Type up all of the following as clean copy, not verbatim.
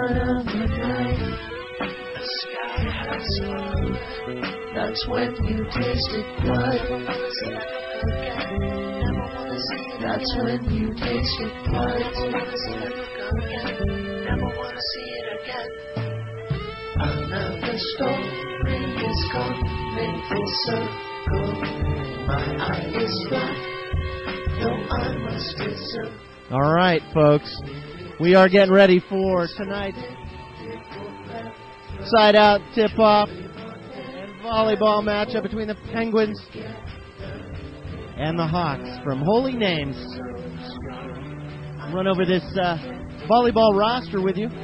one of the night, the sky has moved. That's when you tasted blood. That's when you tasted blood. Never wanna see it again. Another story is coming full circle. My eye is black, though I must deserve. All right, folks. We are getting ready for tonight's side-out tip-off and volleyball matchup between the Penguins and the Hawks from Holy Names. I'll run over this volleyball roster with you.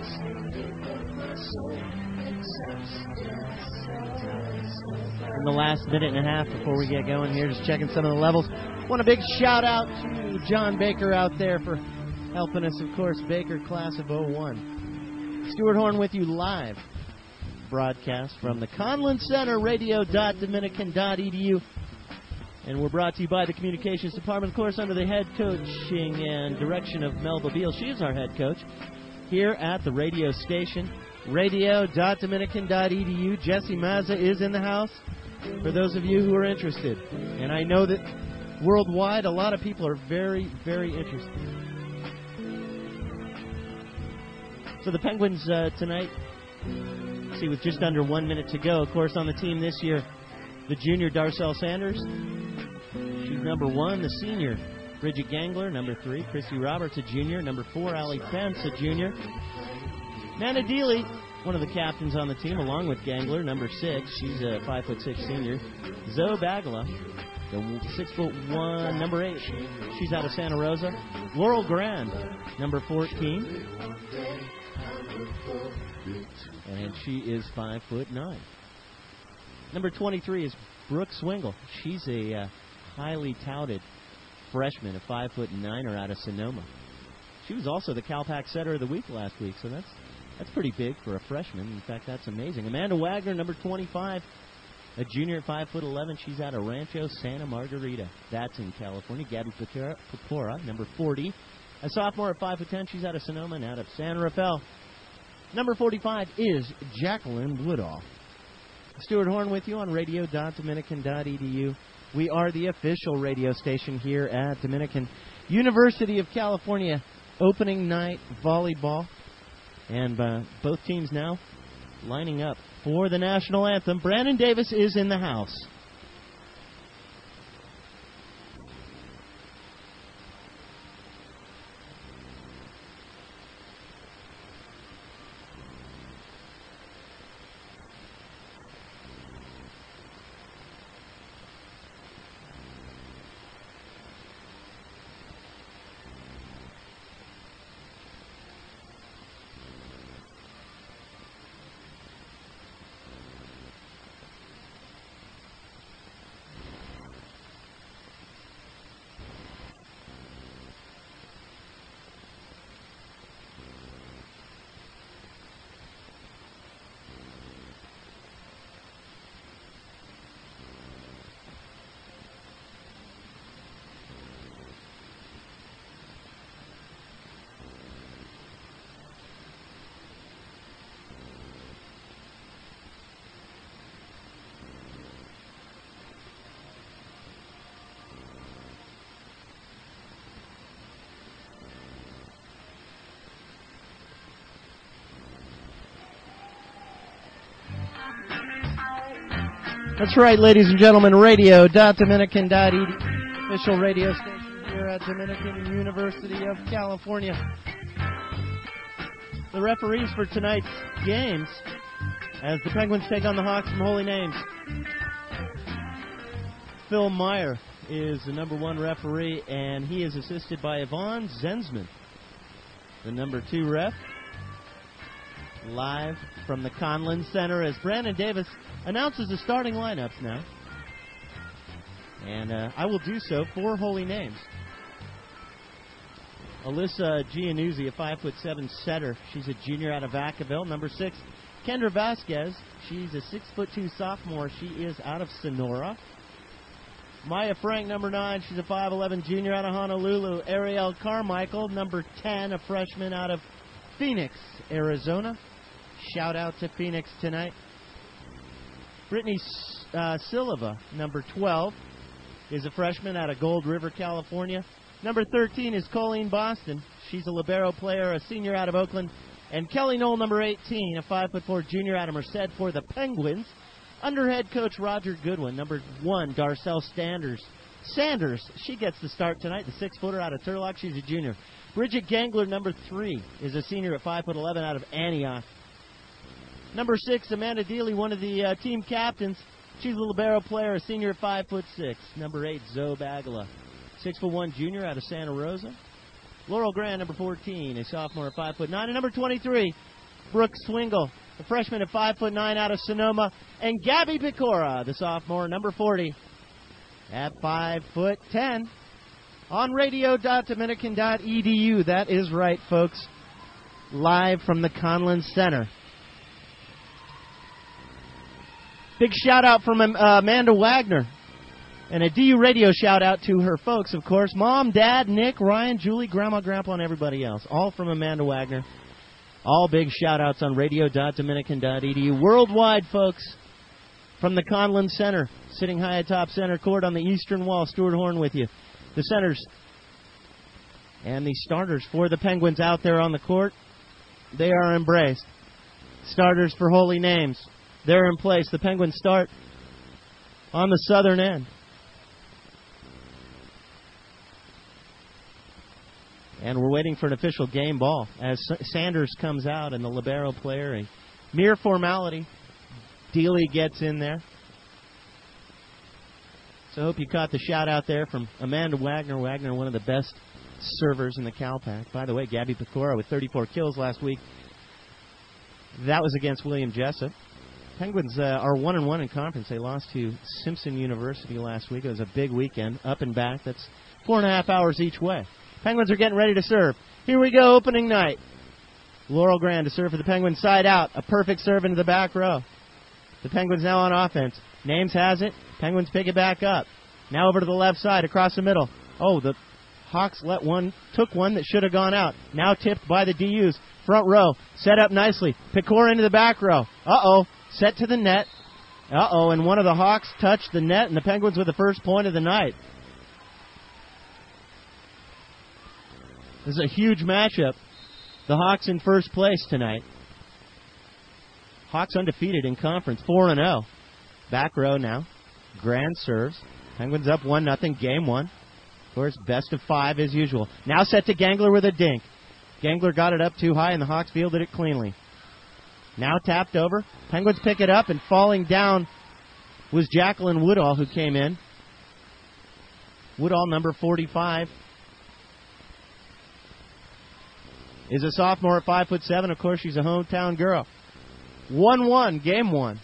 In the last minute and a half before we get going here, just checking some of the levels. Want a big shout-out to John Baker out there for helping us, of course, Baker Class of 01. Stuart Horn with you live. Broadcast from the Conlin Center, radio.dominican.edu. And we're brought to you by the Communications Department, of course, under the head coaching and direction of Melba Beal. She is our head coach here at the radio station, radio.dominican.edu. Jesse Mazza is in the house for those of you who are interested. And I know that worldwide, a lot of people are very, very interested. So the Penguins tonight, see, with just under 1 minute to go, of course, on the team this year, the junior Darcel Sanders, she's number 1. The senior Bridget Gangler, number 3. Chrissy Roberts, a junior. Number 4, Allie Pence, a junior. Nana Deely, one of the captains on the team, along with Gangler, number 6. She's a 5'6" senior. Zoe Bagala, the 6'1", number 8. She's out of Santa Rosa. Laurel Grand, number 14. And she is 5'9". Number 23 is Brooke Swingle. She's a highly touted freshman, a 5'9" out of Sonoma. She was also the Calpac Setter of the Week last week, so that's pretty big for a freshman. In fact, that's amazing. Amanda Wagner, number 25, a junior at 5'11". She's out of Rancho Santa Margarita. That's in California. Gabby Pecora, number 40, a sophomore at 5'10". She's out of Sonoma and out of San Rafael. Number 45 is Jacqueline Woodall. Stuart Horn with you on radio.dominican.edu. We are the official radio station here at Dominican University of California. Opening night volleyball. And both teams now lining up for the national anthem. Brandon Davis is in the house. That's right, ladies and gentlemen, radio.dominican.edu, official radio station here at Dominican University of California. The referees for tonight's games, as the Penguins take on the Hawks from Holy Names. Phil Meyer is the number 1 referee, and he is assisted by Yvonne Zensman, the number 2 ref. Live from the Conlin Center as Brandon Davis announces the starting lineups now. And I will do so for Holy Names. Alyssa Giannuzzi, a 5'7" setter. She's a junior out of Vacaville. Number 6, Kendra Vasquez. She's a 6'2" sophomore. She is out of Sonora. Maya Frank, number 9. She's a 5'11" junior out of Honolulu. Ariel Carmichael, number 10, a freshman out of Phoenix, Arizona. Shout out to Phoenix tonight. Brittany Silva, number 12, is a freshman out of Gold River, California. Number 13 is Colleen Boston. She's a libero player, a senior out of Oakland. And Kelly Knoll, number 18, a 5'4" junior out of Merced for the Penguins. Under head coach Roger Goodwin. Number 1, Darcel Sanders, she gets the start tonight, the 6-footer out of Turlock. She's a junior. Bridget Gangler, number 3, is a senior at 5'11" out of Antioch. Number 6, Amanda Dealey, one of the team captains. She's a libero player, a senior at 5'6". Number 8, Zoe Bagala, 6'1" junior out of Santa Rosa. Laurel Grand, number 14, a sophomore at 5'9". And number 23, Brooke Swingle, a freshman at 5'9" out of Sonoma. And Gabby Pecora, the sophomore, number 40, at 5'10". On radio.dominican.edu. That is right, folks. Live from the Conlin Center. Big shout out from Amanda Wagner. And a DU radio shout out to her folks, of course. Mom, Dad, Nick, Ryan, Julie, Grandma, Grandpa, and everybody else. All from Amanda Wagner. All big shout outs on radio.dominican.edu. Worldwide, folks. From the Conlin Center, sitting high atop center court on the eastern wall. Stuart Horn with you. The centers and the starters for the Penguins out there on the court, they are embraced. Starters for Holy Names, they're in place. The Penguins start on the southern end. And we're waiting for an official game ball as Sanders comes out and the libero player. A mere formality. Dealey gets in there. So I hope you caught the shout out there from Amanda Wagner. Wagner, one of the best servers in the CalPAC. By the way, Gabby Pecora with 34 kills last week. That was against William Jessup. Penguins are 1-1 in conference. They lost to Simpson University last week. It was a big weekend, up and back. That's 4.5 hours each way. Penguins are getting ready to serve. Here we go, opening night. Laurel Grand to serve for the Penguins side out. A perfect serve into the back row. The Penguins now on offense. Names has it. Penguins pick it back up. Now over to the left side, across the middle. Oh, the Hawks took one that should have gone out. Now tipped by the DUs. Front row, set up nicely. Pecora into the back row. Uh-oh, set to the net. Uh-oh, and one of the Hawks touched the net, and the Penguins with the first point of the night. This is a huge matchup. The Hawks in first place tonight. Hawks undefeated in conference, 4-0. Back row now. Grand serves. Penguins up 1-0, game 1. Of course, best of 5 as usual. Now set to Gangler with a dink. Gangler got it up too high, and the Hawks fielded it cleanly. Now tapped over. Penguins pick it up, and falling down was Jacqueline Woodall, who came in. Woodall, number 45. Is a sophomore at 5'7". Of course, she's a hometown girl. 1-1, game 1.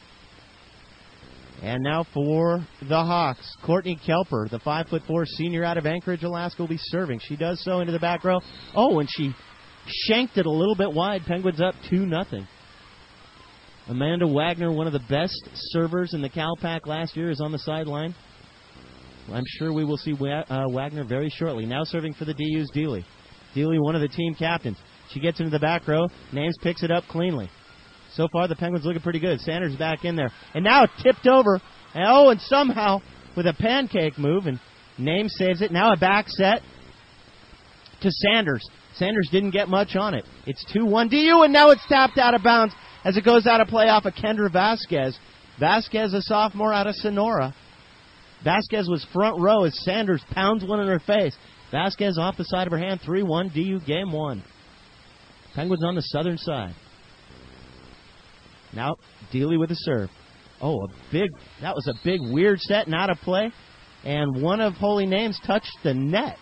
And now for the Hawks, Courtney Kelper, the 5'4" senior out of Anchorage, Alaska, will be serving. She does so into the back row. Oh, and she shanked it a little bit wide. Penguins up 2-0. Amanda Wagner, one of the best servers in the CalPAC last year, is on the sideline. I'm sure we will see Wagner very shortly. Now serving for the DU's Dealey. Dealey, one of the team captains. She gets into the back row. Names picks it up cleanly. So far, the Penguins looking pretty good. Sanders back in there. And now tipped over. And somehow, with a pancake move, and Names saves it. Now a back set to Sanders. Sanders didn't get much on it. It's 2-1 DU, and now it's tapped out of bounds as it goes out of play off of Kendra Vasquez. Vasquez, a sophomore out of Sonora. Vasquez was front row as Sanders pounds one in her face. Vasquez off the side of her hand, 3-1 DU, game 1. Penguins on the southern side. Now, Dealey with a serve. Oh, that was a big weird set and out of play. And one of Holy Names touched the net.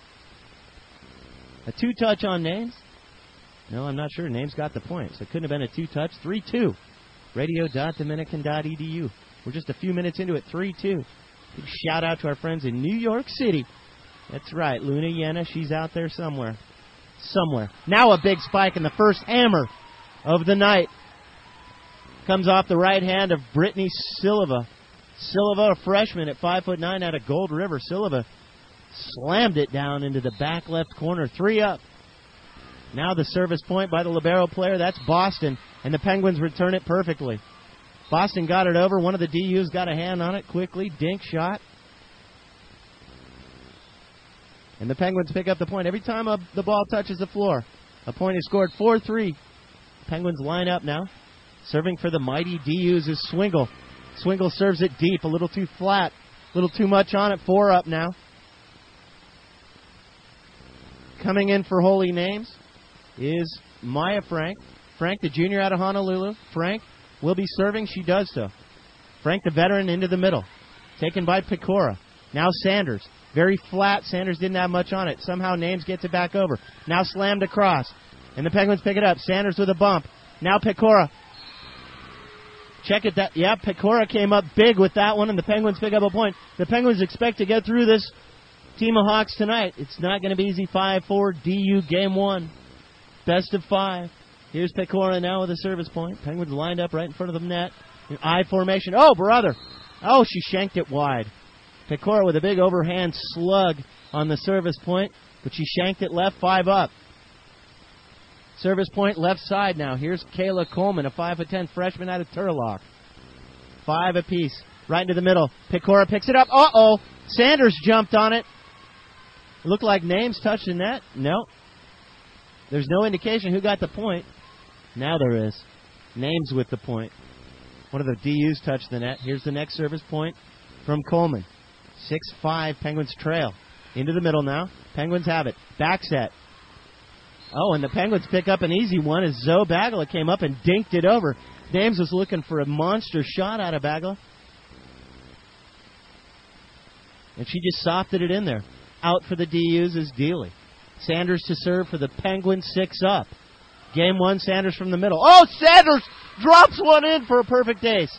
A 2-touch on Names? No, I'm not sure. Names got the point. So it couldn't have been a 2-touch. 3-2. Radio.dominican.edu. We're just a few minutes into it. 3-2. Big shout out to our friends in New York City. That's right. Luna Yena, she's out there somewhere. Now a big spike in the first hammer of the night. Comes off the right hand of Brittany Silva. Silva, a freshman at 5'9" out of Gold River. Silva slammed it down into the back left corner. 3 up. Now the service point by the libero player. That's Boston, and the Penguins return it perfectly. Boston got it over. One of the DUs got a hand on it quickly. Dink shot. And the Penguins pick up the point. Every time the ball touches the floor, a point is scored. 4-3. Penguins line up now. Serving for the mighty DUs is Swingle. Swingle serves it deep, a little too flat, a little too much on it. 4 up now. Coming in for Holy Names is Maya Frank. Frank, the junior out of Honolulu. Frank will be serving. She does so. Frank, the veteran, into the middle. Taken by Pecora. Now Sanders. Very flat. Sanders didn't have much on it. Somehow Names gets it back over. Now slammed across. And the Penguins pick it up. Sanders with a bump. Now Pecora. Check it. Pecora came up big with that one, and the Penguins pick up a point. The Penguins expect to get through this team of Hawks tonight. It's not going to be easy. 5-4 DU game 1. Best of 5. Here's Pecora now with a service point. Penguins lined up right in front of the net. In I formation. Oh, brother. Oh, she shanked it wide. Pecora with a big overhand slug on the service point, but she shanked it left. 5 up. Service point left side now. Here's Kayla Coleman, a 5'10" freshman out of Turlock. 5 apiece. Right into the middle. Pecora picks it up. Uh-oh. Sanders jumped on it. It looked like Names touched the net. No. There's no indication who got the point. Now there is. Names with the point. One of the DUs touched the net. Here's the next service point from Coleman. 6-5. Penguins trail. Into the middle now. Penguins have it. Back set. Oh, and the Penguins pick up an easy one as Zoe Bagala came up and dinked it over. Names was looking for a monster shot out of Bagala. And she just softed it in there. Out for the DUs is Dealey. Sanders to serve for the Penguins. 6 up. Game 1, Sanders from the middle. Oh, Sanders drops one in for a perfect ace.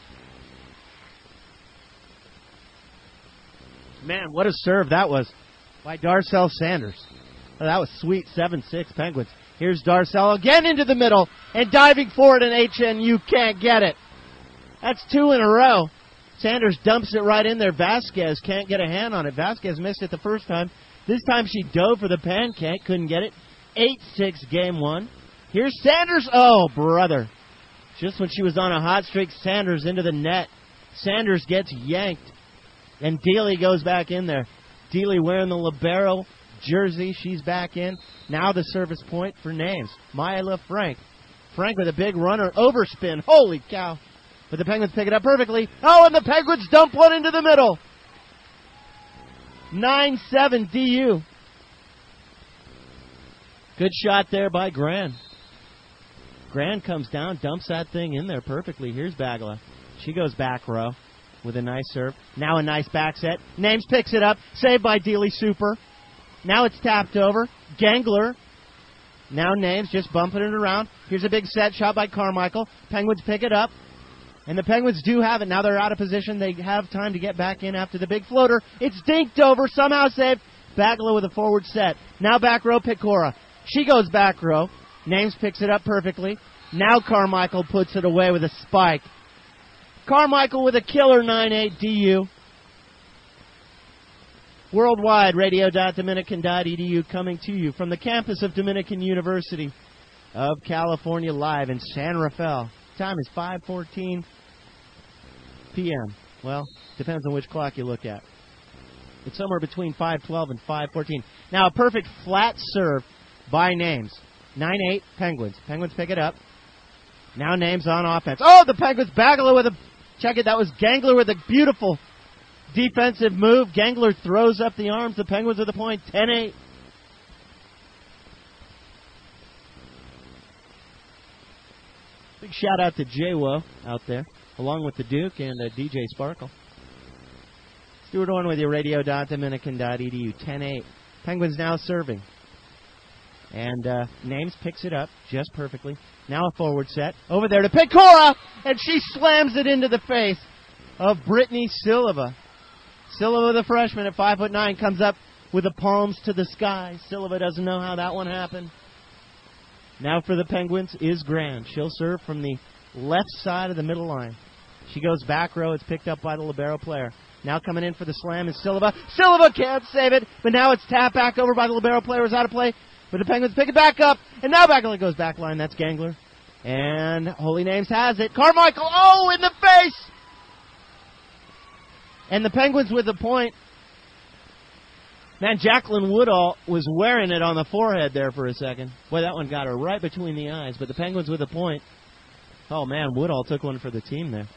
Man, what a serve that was by Darcel Sanders. Oh, that was sweet. 7-6 Penguins. Here's Darcel again into the middle and diving forward, and HNU can't get it. That's 2 in a row. Sanders dumps it right in there. Vasquez can't get a hand on it. Vasquez missed it the first time. This time she dove for the pancake. Couldn't get it. 8-6 game 1. Here's Sanders. Oh, brother. Just when she was on a hot streak, Sanders into the net. Sanders gets yanked. And Dealey goes back in there. Dealey wearing the libero jersey. She's back in. Now the service point for Names. Myla Frank. Frank with a big runner. Overspin. Holy cow. But the Penguins pick it up perfectly. Oh, and the Penguins dump one into the middle. 9-7 DU. Good shot there by Gran. Gran comes down, dumps that thing in there perfectly. Here's Bagala. She goes back row with a nice serve. Now a nice back set. Names picks it up. Saved by Dealey Super. Now it's tapped over. Gangler. Now Names just bumping it around. Here's a big set shot by Carmichael. Penguins pick it up. And the Penguins do have it. Now they're out of position. They have time to get back in after the big floater. It's dinked over. Somehow saved. Bagala with a forward set. Now back row, Pecora. She goes back row. Names picks it up perfectly. Now Carmichael puts it away with a spike. Carmichael with a killer 9-8 DU. Worldwide, radio.dominican.edu coming to you from the campus of Dominican University of California, live in San Rafael. Time is 5:14 p.m. Well, depends on which clock you look at. It's somewhere between 5:12 and 5:14. Now a perfect flat serve by Names. 9-8 Penguins. Penguins pick it up. Now Names on offense. Oh, the Penguins. Bagala with a... Check it, that was Gangler with a beautiful defensive move. Gangler throws up the arms. The Penguins with the point. 10-8. Big shout out to J-Wo out there, along with the Duke and DJ Sparkle. Stuart Orn with you, radio.dominican.edu. 10-8. Penguins now serving. And Names picks it up just perfectly. Now a forward set. Over there to Pecora! And she slams it into the face of Brittany Silva. Silva, the freshman at 5'9", comes up with the palms to the sky. Silva doesn't know how that one happened. Now for the Penguins is Gran. She'll serve from the left side of the middle line. She goes back row. It's picked up by the libero player. Now coming in for the slam is Silva. Silva can't save it, but now it's tapped back over by the libero player. Is out of play. But the Penguins pick it back up, and now Bagala goes back line. That's Gangler. And Holy Names has it. Carmichael, in the face! And the Penguins with the point. Man, Jacqueline Woodall was wearing it on the forehead there for a second. Boy, that one got her right between the eyes. But the Penguins with the point. Oh, man, Woodall took one for the team there.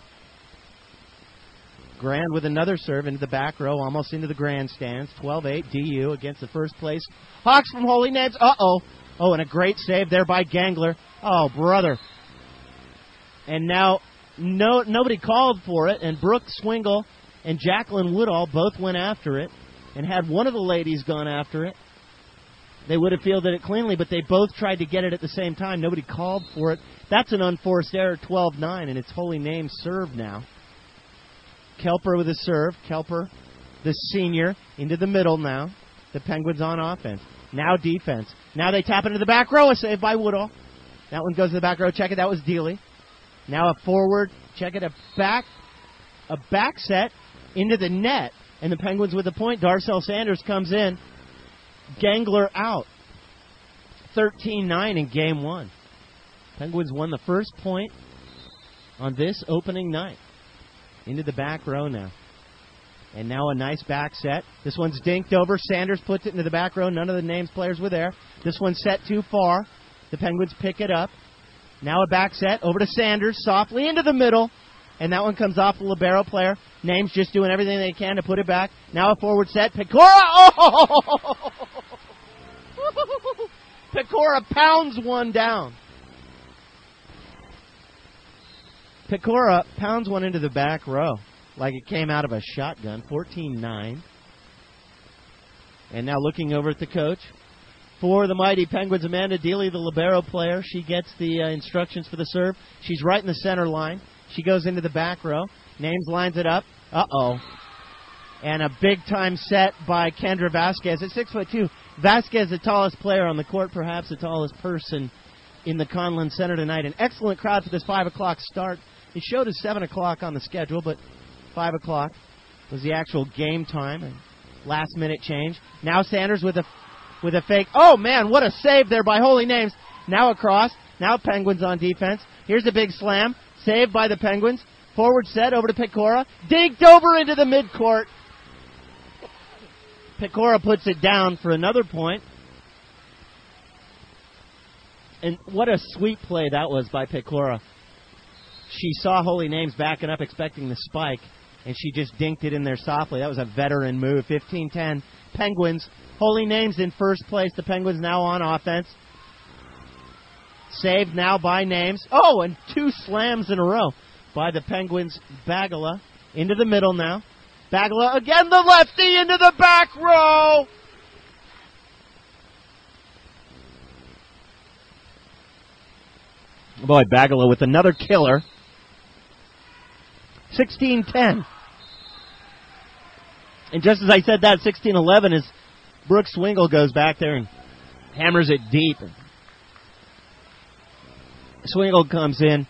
Grand with another serve into the back row, almost into the grandstands. 12-8, DU against the first place Hawks from Holy Names. Oh, and a great save there by Gangler. Oh, brother. And now nobody called for it, and Brooke Swingle and Jacqueline Woodall both went after it. And had one of the ladies gone after it, they would have fielded it cleanly, but they both tried to get it at the same time. Nobody called for it. That's an unforced error, 12-9, and it's Holy Names serve now. Kelper with a serve. Kelper, the senior, into the middle now. The Penguins on offense. Now defense. Now they tap into the back row. A save by Woodall. That one goes to the back row. Check it. That was Dealey. Now a forward. Check it. A back set into the net. And the Penguins with the point. Darcel Sanders comes in. Gangler out. 13-9 in Game 1. Penguins won the first point on this opening night. Into the back row now. And now a nice back set. This one's dinked over. Sanders puts it into the back row. None of the names players were there. This one's set too far. The Penguins pick it up. Now a back set over to Sanders. Softly into the middle. And that one comes off the libero player. Names just doing everything they can to put it back. Now a forward set. Pecora! Pecora pounds one down. Pecora pounds one into the back row like it came out of a shotgun. 14-9. And now looking over at the coach. For the mighty Penguins, Amanda Dealey, the libero player. She gets the instructions for the serve. She's right in the center line. She goes into the back row. Names lines it up. And a big-time set by Kendra Vasquez at 6'2". Vasquez, the tallest player on the court, perhaps the tallest person in the Conlon Center tonight. An excellent crowd for this 5 o'clock start. It showed as 7 o'clock on the schedule, but 5 o'clock was the actual game time and last-minute change. Now Sanders with a fake. Oh, man, what a save there by Holy Names. Now across. Now Penguins on defense. Here's a big slam. Saved by the Penguins. Forward set over to Pecora. Dinked over into the midcourt. Pecora puts it down for another point. And what a sweet play that was by Pecora. She saw Holy Names backing up expecting the spike, and she just dinked it in there softly. That was a veteran move. 15-10. Penguins. Holy Names in first place. The Penguins now on offense. Saved now by Names. Oh, and 2 slams in a row by the Penguins. Bagala into the middle now. Bagala again, the lefty into the back row. Boy, Bagala with another killer. 16-10. And just as I said that, 16-11 is Brooke Swingle goes back there and hammers it deep. Swingle comes in.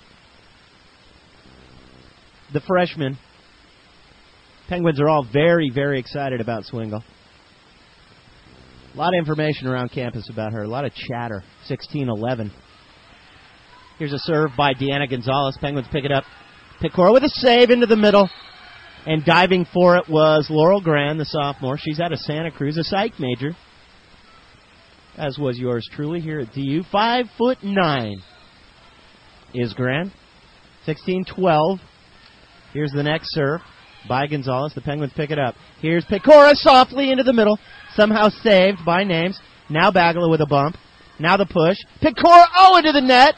The freshman. Penguins are all very, very excited about Swingle. A lot of information around campus about her. A lot of chatter. 16-11. Here's a serve by Deanna Gonzalez. Penguins pick it up. Pecora with a save into the middle. And diving for it was Laurel Grand, the sophomore. She's out of Santa Cruz, a psych major. As was yours truly here at DU. 5'9" is Grand. 16-12. Here's the next serve by Gonzalez. The Penguins pick it up. Here's Pecora softly into the middle. Somehow saved by Names. Now Bagala with a bump. Now the push. Pecora, into the net.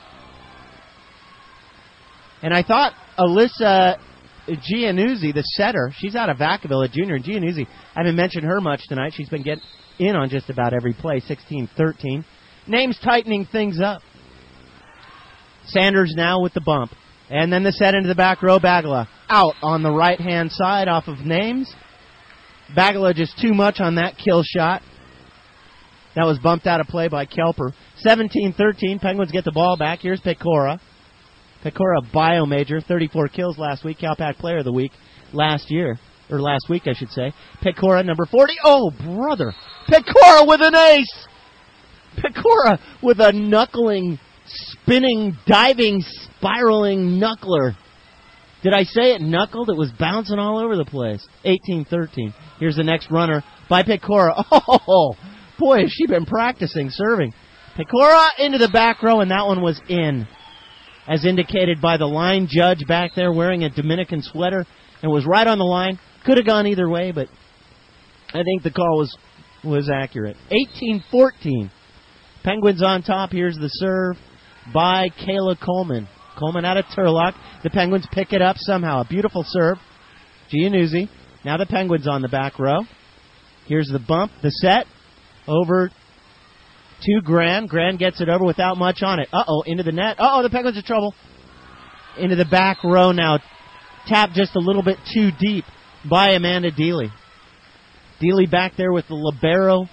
And I thought Alyssa Giannuzzi, the setter, she's out of Vacaville, a junior. And Giannuzzi, I haven't mentioned her much tonight. She's been getting in on just about every play. 16-13. Names tightening things up. Sanders now with the bump. And then the set into the back row. Bagala out on the right-hand side off of Names. Bagala just too much on that kill shot. That was bumped out of play by Kelper. 17-13. Penguins get the ball back. Here's Pecora. Pecora, bio major, 34 kills last week. Calpac Player of the Week last week, I should say. Pecora, number 40. Oh, brother. Pecora with an ace. Pecora with a knuckling, spinning, diving, spiraling knuckler. Did I say it knuckled? It was bouncing all over the place. 18-13. Here's the next runner by Pecora. Oh, boy, has she been practicing serving. Pecora into the back row, and that one was in, as indicated by the line judge back there wearing a Dominican sweater, and was right on the line. Could have gone either way, but I think the call was accurate. 18-14. Penguins on top. Here's the serve by Kayla Coleman. Coleman out of Turlock. The Penguins pick it up somehow. A beautiful serve. Giannuzzi. Now the Penguins on the back row. Here's the bump, the set. Over to Gran. Gran gets it over without much on it. Uh-oh, into the net. Uh-oh, the Penguins in trouble. Into the back row now. Tapped just a little bit too deep by Amanda Deely. Deely back there with the libero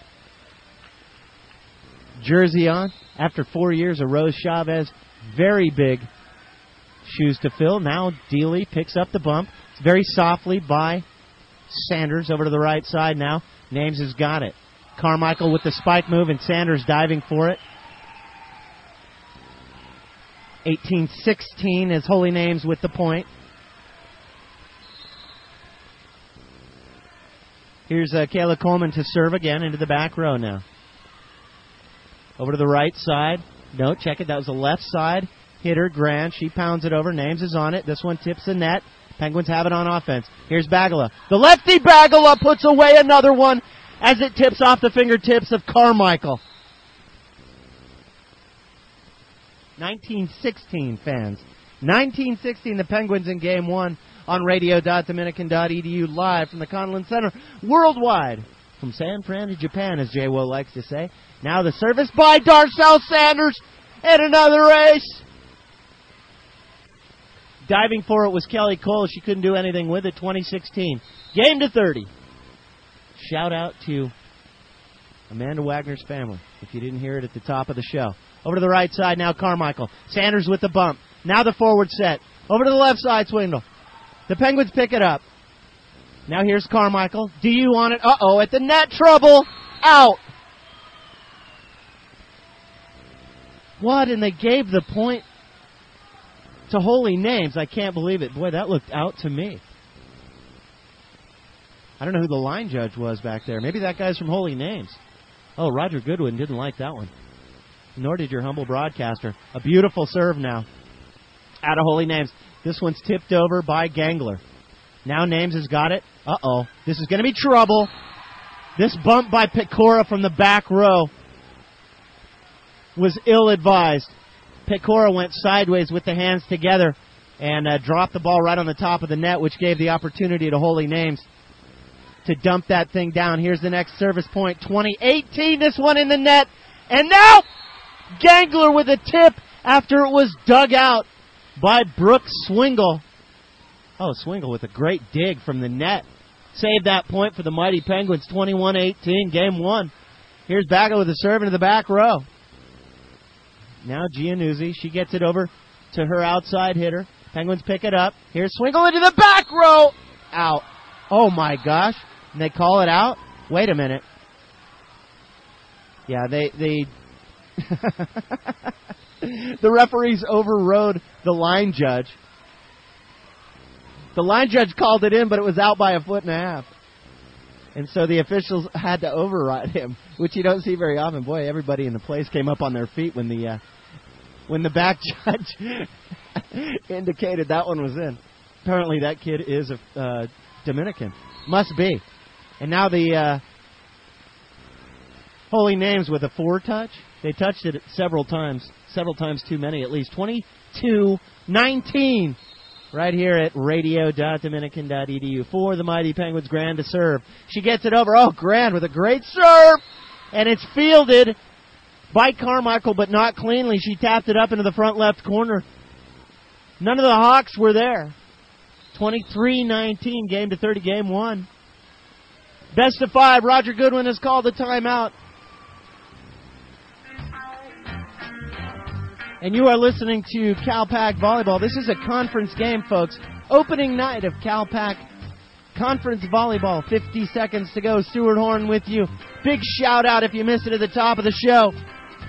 jersey on. After 4 years of Rose Chavez, very big shoes to fill. Now Deely picks up the bump. It's very softly by Sanders over to the right side now. Names has got it. Carmichael with the spike move and Sanders diving for it. 18-16 is Holy Names with the point. Here's Kayla Coleman to serve again into the back row now. Over to the right side. No, check it. That was the left side hitter, Grant. She pounds it over. Names is on it. This one tips the net. Penguins have it on offense. Here's Bagala. The lefty Bagala puts away another one as it tips off the fingertips of Carmichael. 19-16, fans. 19-16, the Penguins in Game 1 on radio.dominican.edu live from the Conlon Center worldwide. From San Fran to Japan, as J-Wo likes to say. Now the service by Darcel Sanders and another ace. Diving for it was Kelly Cole. She couldn't do anything with it. 20-16. Game to 30. Shout out to Amanda Wagner's family, if you didn't hear it at the top of the show. Over to the right side now, Carmichael. Sanders with the bump. Now the forward set. Over to the left side, Swindle. The Penguins pick it up. Now here's Carmichael. DU on it. Uh-oh, at the net, trouble. Out. What? And they gave the point to Holy Names. I can't believe it. Boy, that looked out to me. I don't know who the line judge was back there. Maybe that guy's from Holy Names. Oh, Roger Goodwin didn't like that one. Nor did your humble broadcaster. A beautiful serve now. Out of Holy Names. This one's tipped over by Gangler. Now Names has got it. Uh-oh. This is going to be trouble. This bump by Pecora from the back row was ill-advised. Pecora went sideways with the hands together and dropped the ball right on the top of the net, which gave the opportunity to Holy Names to dump that thing down. Here's the next service point. 20-18, this one in the net. And now Gangler with a tip after it was dug out by Brooke Swingle. Oh, Swingle with a great dig from the net. Saved that point for the mighty Penguins. 21-18, Game 1. Here's Bagel with a serve into the back row. Now Giannuzzi. She gets it over to her outside hitter. Penguins pick it up. Here's Swingle into the back row. Out. Oh, my gosh. And they call it out? Wait a minute. Yeah, they the referees overrode the line judge. The line judge called it in, but it was out by 1.5 feet. And so the officials had to override him, which you don't see very often. Boy, everybody in the place came up on their feet when the back judge indicated that one was in. Apparently that kid is a Dominican. Must be. And now the Holy Names with a 4-touch. They touched it several times too many at least. 22-19 right here at radio.dominican.edu for the mighty Penguins. Grand to serve. She gets it over. Oh, Grand with a great serve. And it's fielded by Carmichael, but not cleanly. She tapped it up into the front left corner. None of the Hawks were there. 23-19, game to 30, game 1. Best of 5. Roger Goodwin has called the timeout. And you are listening to Cal-Pac Volleyball. This is a conference game, folks. Opening night of Cal-Pac Conference Volleyball. 50 seconds to go. Stuart Horn with you. Big shout out if you missed it at the top of the show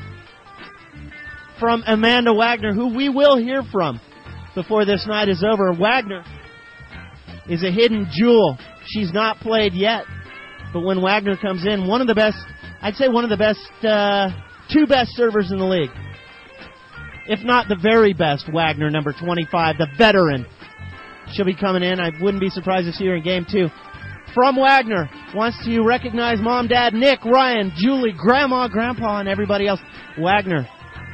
from Amanda Wagner, who we will hear from before this night is over. Wagner is a hidden jewel. She's not played yet. But when Wagner comes in, one of the best, I'd say one of the best, two best servers in the league. If not the very best, Wagner, number 25, the veteran. She'll be coming in. I wouldn't be surprised to see her in game 2. From Wagner, wants to recognize Mom, Dad, Nick, Ryan, Julie, Grandma, Grandpa, and everybody else. Wagner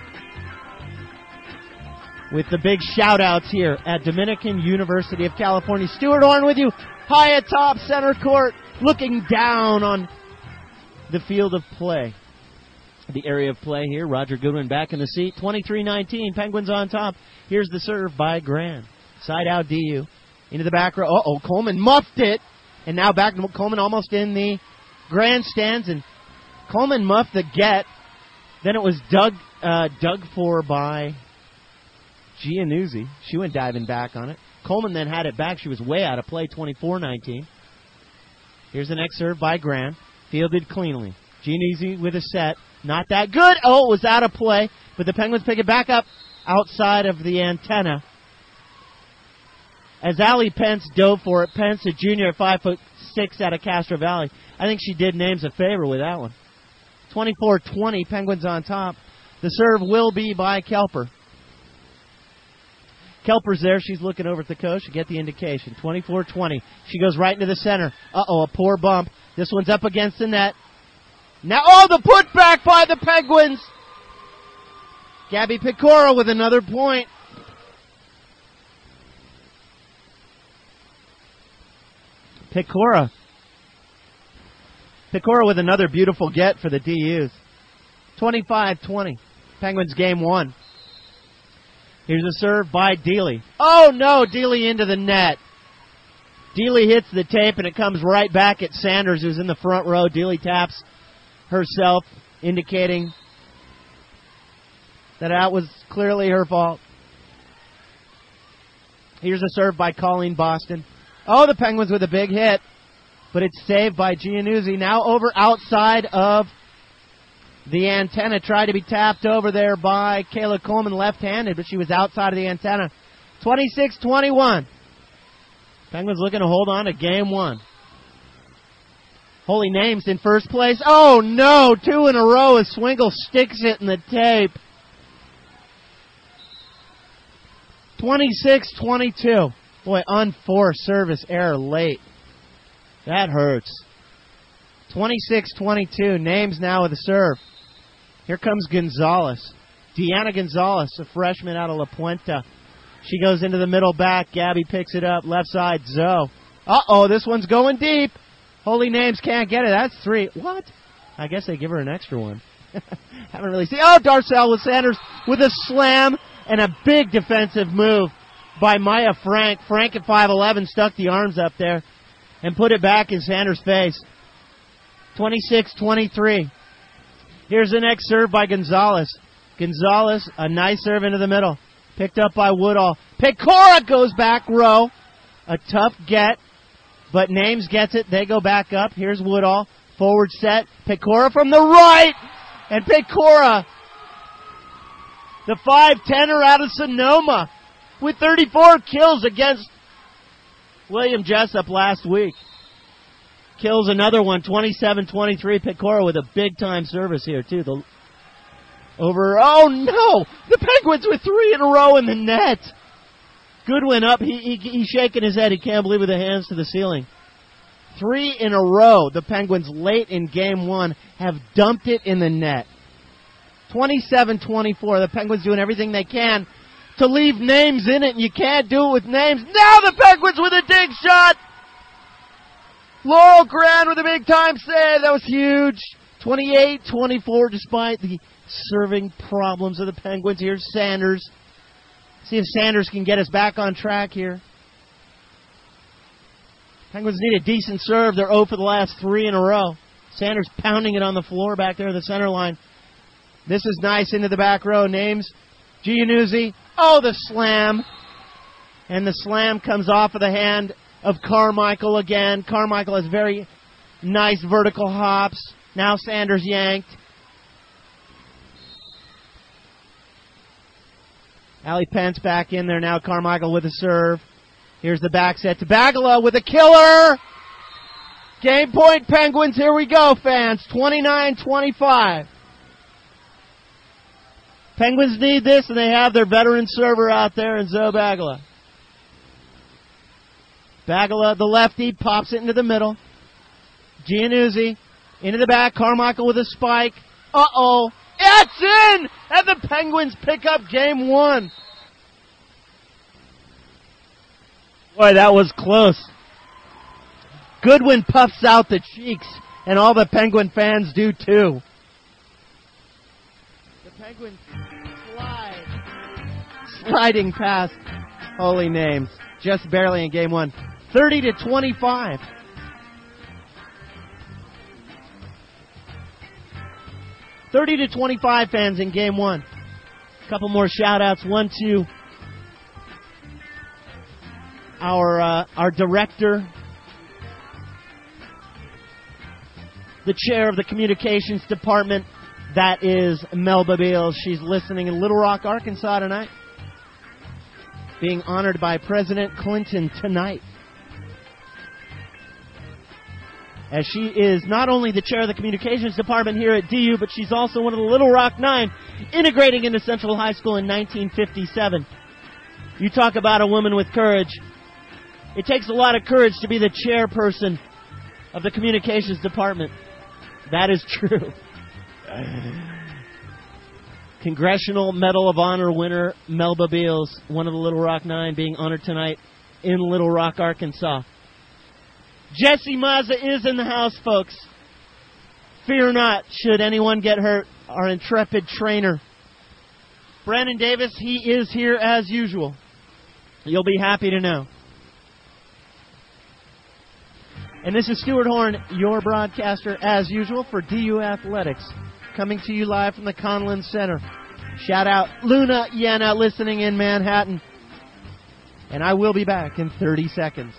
with the big shout-outs here at Dominican University of California. Stuart Orn with you, high atop center court, looking down on the field of play. The area of play here, Roger Goodwin back in the seat. 23-19, Penguins on top. Here's the serve by Grand. Side out DU. Into the back row. Uh-oh, Coleman muffed it. And now back to Coleman almost in the grandstands. And Coleman muffed the get. Then it was dug for by Giannuzzi. She went diving back on it. Coleman then had it back. She was way out of play, 24-19. Here's the next serve by Grand. Fielded cleanly. Giannuzzi with a set. Not that good. Oh, it was out of play. But the Penguins pick it back up outside of the antenna. As Allie Pence dove for it. Pence, a junior at 5'6" out of Castro Valley. I think she did Names a favor with that one. 24-20, Penguins on top. The serve will be by Kelper. Kelper's there. She's looking over at the coach. You get the indication. 24-20. She goes right into the center. Uh-oh, a poor bump. This one's up against the net. Now, the putback by the Penguins. Gabby Pecora with another point. Pecora with another beautiful get for the DUs. 25-20. Penguins game 1. Here's a serve by Deely. Oh, no, Deely into the net. Deely hits the tape, and it comes right back at Sanders, who's in the front row. Deely taps herself, indicating that was clearly her fault. Here's a serve by Colleen Boston. Oh, the Penguins with a big hit, but it's saved by Giannuzzi. Now over outside of the antenna. Tried to be tapped over there by Kayla Coleman, left-handed, but she was outside of the antenna. 26-21. Penguins looking to hold on to game 1. Holy Names in first place. Oh, no. 2 in a row as Swingle sticks it in the tape. 26-22. Boy, unforced service error late. That hurts. 26-22. Names now with the serve. Here comes Gonzalez. Deanna Gonzalez, a freshman out of La Puente. She goes into the middle back. Gabby picks it up. Left side, Zoe. Uh-oh, this one's going deep. Holy Names can't get it. That's 3. What? I guess they give her an extra one. Haven't really seen. Oh, Darcel with Sanders with a slam and a big defensive move by Maya Frank. Frank at 5'11" stuck the arms up there and put it back in Sanders' face. 26-23. Here's the next serve by Gonzalez. Gonzalez, a nice serve into the middle. Picked up by Woodall. Pecora goes back row. A tough get, but Names gets it. They go back up. Here's Woodall. Forward set. Pecora from the right. And Pecora, the 5'10" out of Sonoma, with 34 kills against William Jessup last week. Kills another one, 27-23. Pecora with a big-time service here, too. Oh, no! The Penguins with 3 in a row in the net. Goodwin up. He's shaking his head. He can't believe with the hands to the ceiling. 3 in a row. The Penguins late in game 1 have dumped it in the net. 27-24. The Penguins doing everything they can to leave Names in it, and you can't do it with Names. Now the Penguins with a dig shot. Laurel Grand with a big-time save. That was huge. 28-24 despite the serving problems of the Penguins. Here's Sanders. See if Sanders can get us back on track here. Penguins need a decent serve. They're 0 for the last 3 in a row. Sanders pounding it on the floor back there at the center line. This is nice into the back row. Names. Giannuzzi. Oh, the slam. And the slam comes off of the hand of Carmichael again. Carmichael has very nice vertical hops. Now Sanders yanked. Allie Pence back in there now. Carmichael with a serve. Here's the back set to Bagala with a killer. Game point, Penguins. Here we go, fans. 29-25. Penguins need this, and they have their veteran server out there in Zoe Bagala. Bagala, the lefty, pops it into the middle. Giannuzzi into the back. Carmichael with a spike. Uh-oh. It's in! And the Penguins pick up game one. Boy, that was close. Goodwin puffs out the cheeks, and all the Penguin fans do too. The Penguins sliding past Holy Names. Just barely in game one. 30-25. $30-25 fans in game one. A couple more shout-outs. One to our director, the chair of the communications department. That is Melba Beals. She's listening in Little Rock, Arkansas tonight. Being honored by President Clinton tonight. As she is not only the chair of the communications department here at DU, but she's also one of the Little Rock Nine, integrating into Central High School in 1957. You talk about a woman with courage. It takes a lot of courage to be the chairperson of the communications department. That is true. Congressional Medal of Honor winner Melba Beals, one of the Little Rock Nine, being honored tonight in Little Rock, Arkansas. Jesse Mazza is in the house, folks. Fear not, should anyone get hurt. Our intrepid trainer. Brandon Davis, he is here as usual. You'll be happy to know. And this is Stuart Horn, your broadcaster, as usual, for DU Athletics. Coming to you live from the Conlin Center. Shout out Luna Yenna listening in Manhattan. And I will be back in 30 seconds.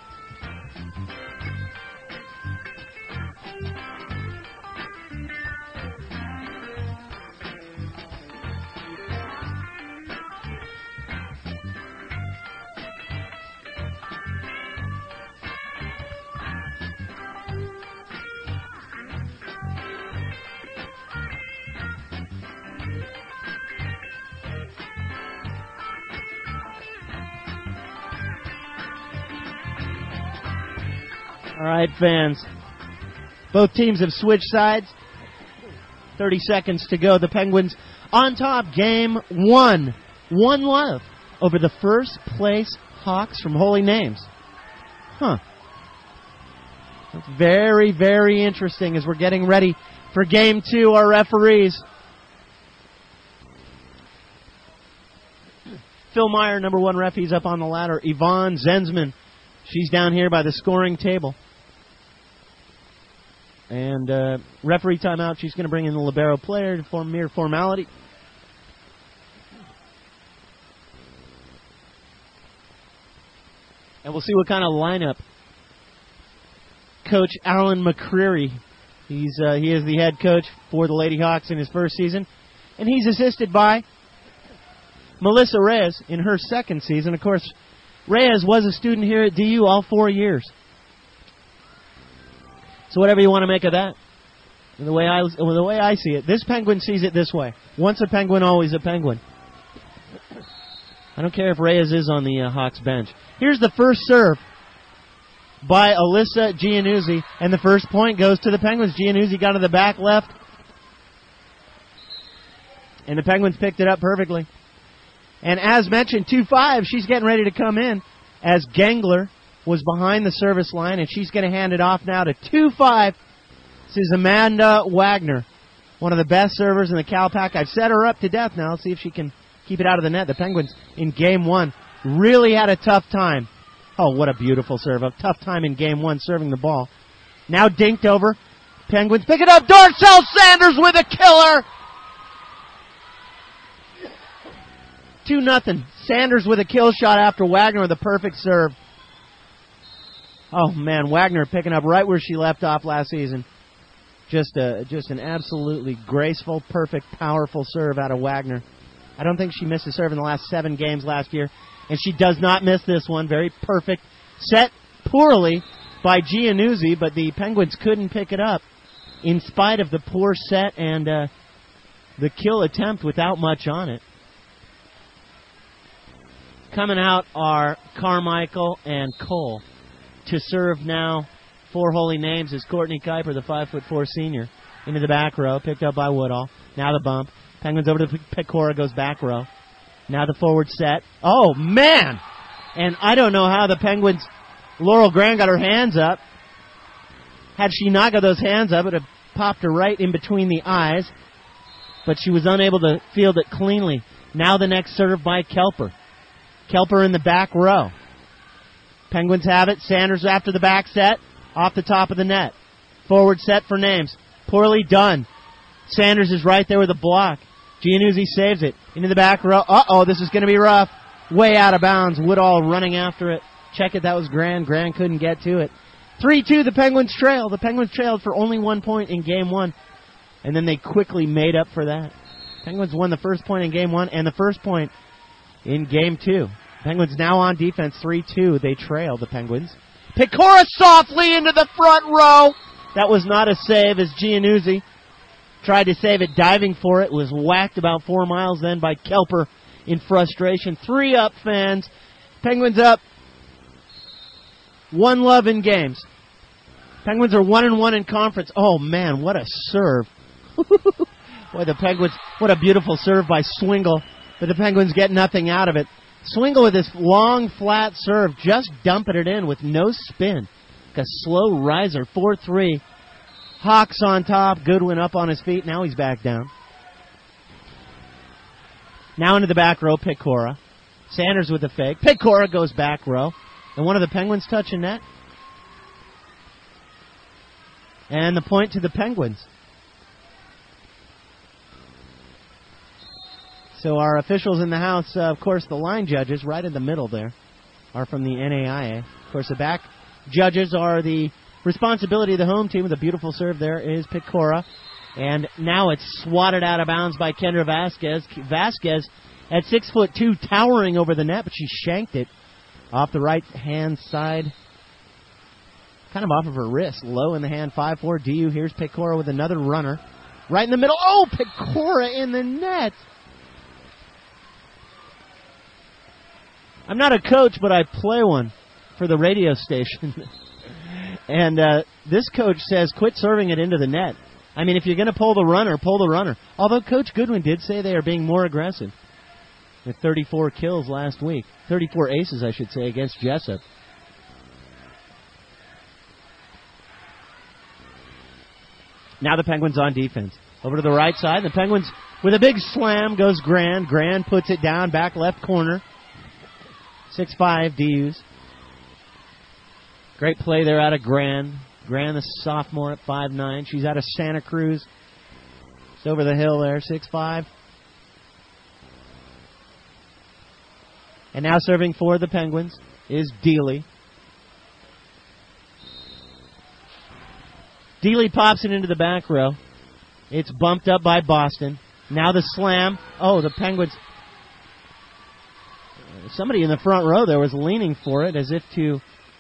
All right, fans. Both teams have switched sides. 30 seconds to go. The Penguins on top. Game one. 1-love over the first place Hawks from Holy Names. Huh. That's very, very interesting as we're getting ready for game two. Our referees. Phil Meyer, number one ref, he's up on the ladder. Yvonne Zensman, she's down here by the scoring table. And referee timeout, she's going to bring in the libero player for mere formality. And we'll see what kind of lineup Coach Alan McCreary, he is the head coach for the Lady Hawks in his first season. And he's assisted by Melissa Reyes in her second season. Of course, Reyes was a student here at DU all 4 years. So whatever you want to make of that, the way I see it, this Penguin sees it this way. Once a Penguin, always a Penguin. I don't care if Reyes is on the Hawks bench. Here's the first serve by Alyssa Giannuzzi, and the first point goes to the Penguins. Giannuzzi got to the back left, and the Penguins picked it up perfectly. And as mentioned, 2-5, she's getting ready to come in as Gangler was behind the service line, and she's going to hand it off now to 2-5. This is Amanda Wagner, one of the best servers in the Cal Pac. I've set her up to death now. Let's see if she can keep it out of the net. The Penguins in game one really had a tough time. Oh, what a beautiful serve. A tough time in game one serving the ball. Now dinked over. Penguins pick it up. Darcel Sanders with a killer. 2-0. Sanders with a kill shot after Wagner with a perfect serve. Oh, man, Wagner picking up right where she left off last season. Just an absolutely graceful, perfect, powerful serve out of Wagner. I don't think she missed a serve in the last 7 games last year, and she does not miss this one. Very perfect. Set poorly by Giannuzzi, but the Penguins couldn't pick it up in spite of the poor set and the kill attempt without much on it. Coming out are Carmichael and Cole. To serve now, 4 holy names, is Courtney Kuiper, the 5'4" senior. Into the back row, picked up by Woodall. Now the bump. Penguins over to Pecora, goes back row. Now the forward set. Oh, man! And I don't know how the Penguins, Laurel Graham got her hands up. Had she not got those hands up, it would have popped her right in between the eyes. But she was unable to field it cleanly. Now the next serve by Kelper. Kelper in the back row. Penguins have it. Sanders after the back set. Off the top of the net. Forward set for names. Poorly done. Sanders is right there with a block. Giannuzzi saves it. Into the back row. Uh-oh, this is going to be rough. Way out of bounds. Woodall running after it. Check it, that was Grand. Grand couldn't get to it. 3-2, the Penguins trail. The Penguins trailed for only 1 point in Game 1. And then they quickly made up for that. Penguins won the first point in Game 1 and the first point in Game 2. Penguins now on defense, 3-2. They trail, the Penguins. Pecora softly into the front row. That was not a save as Giannuzzi tried to save it, diving for it. Was whacked about 4 miles then by Kelper in frustration. 3 up, fans. Penguins up 1-love in games. Penguins are 1-1 in conference. Oh, man, what a serve. Boy, the Penguins, what a beautiful serve by Swingle. But the Penguins get nothing out of it. Swingle with this long, flat serve, just dumping it in with no spin. Like a slow riser, 4-3. Hawks on top, Goodwin up on his feet. Now he's back down. Now into the back row, Pecora. Sanders with the fake. Pecora goes back row. And one of the Penguins touching net. And the point to the Penguins. So our officials in the house, of course, the line judges right in the middle there are from the NAIA. Of course, the back judges are the responsibility of the home team. With a beautiful serve there is Pecora. And now it's swatted out of bounds by Kendra Vasquez. Vasquez at 6'2", towering over the net, but she shanked it off the right-hand side. Kind of off of her wrist. Low in the hand, 5'4". DU. Here's Pecora with another runner. Right in the middle. Oh, Pecora in the net. I'm not a coach, but I play one for the radio station. And this coach says, quit serving it into the net. I mean, if you're going to pull the runner, pull the runner. Although Coach Goodwin did say they are being more aggressive. With 34 kills last week. 34 aces, I should say, against Jessup. Now the Penguins on defense. Over to the right side. The Penguins, with a big slam, goes Grand. Grand puts it down, back left corner. 6'5", DUs. Great play there out of Grand. Grand, the sophomore at 5'9". She's out of Santa Cruz. It's over the hill there, 6'5". And now serving for the Penguins is Deely. Deely pops it into the back row. It's bumped up by Boston. Now the slam. Oh, the Penguins. Somebody in the front row there was leaning for it as if to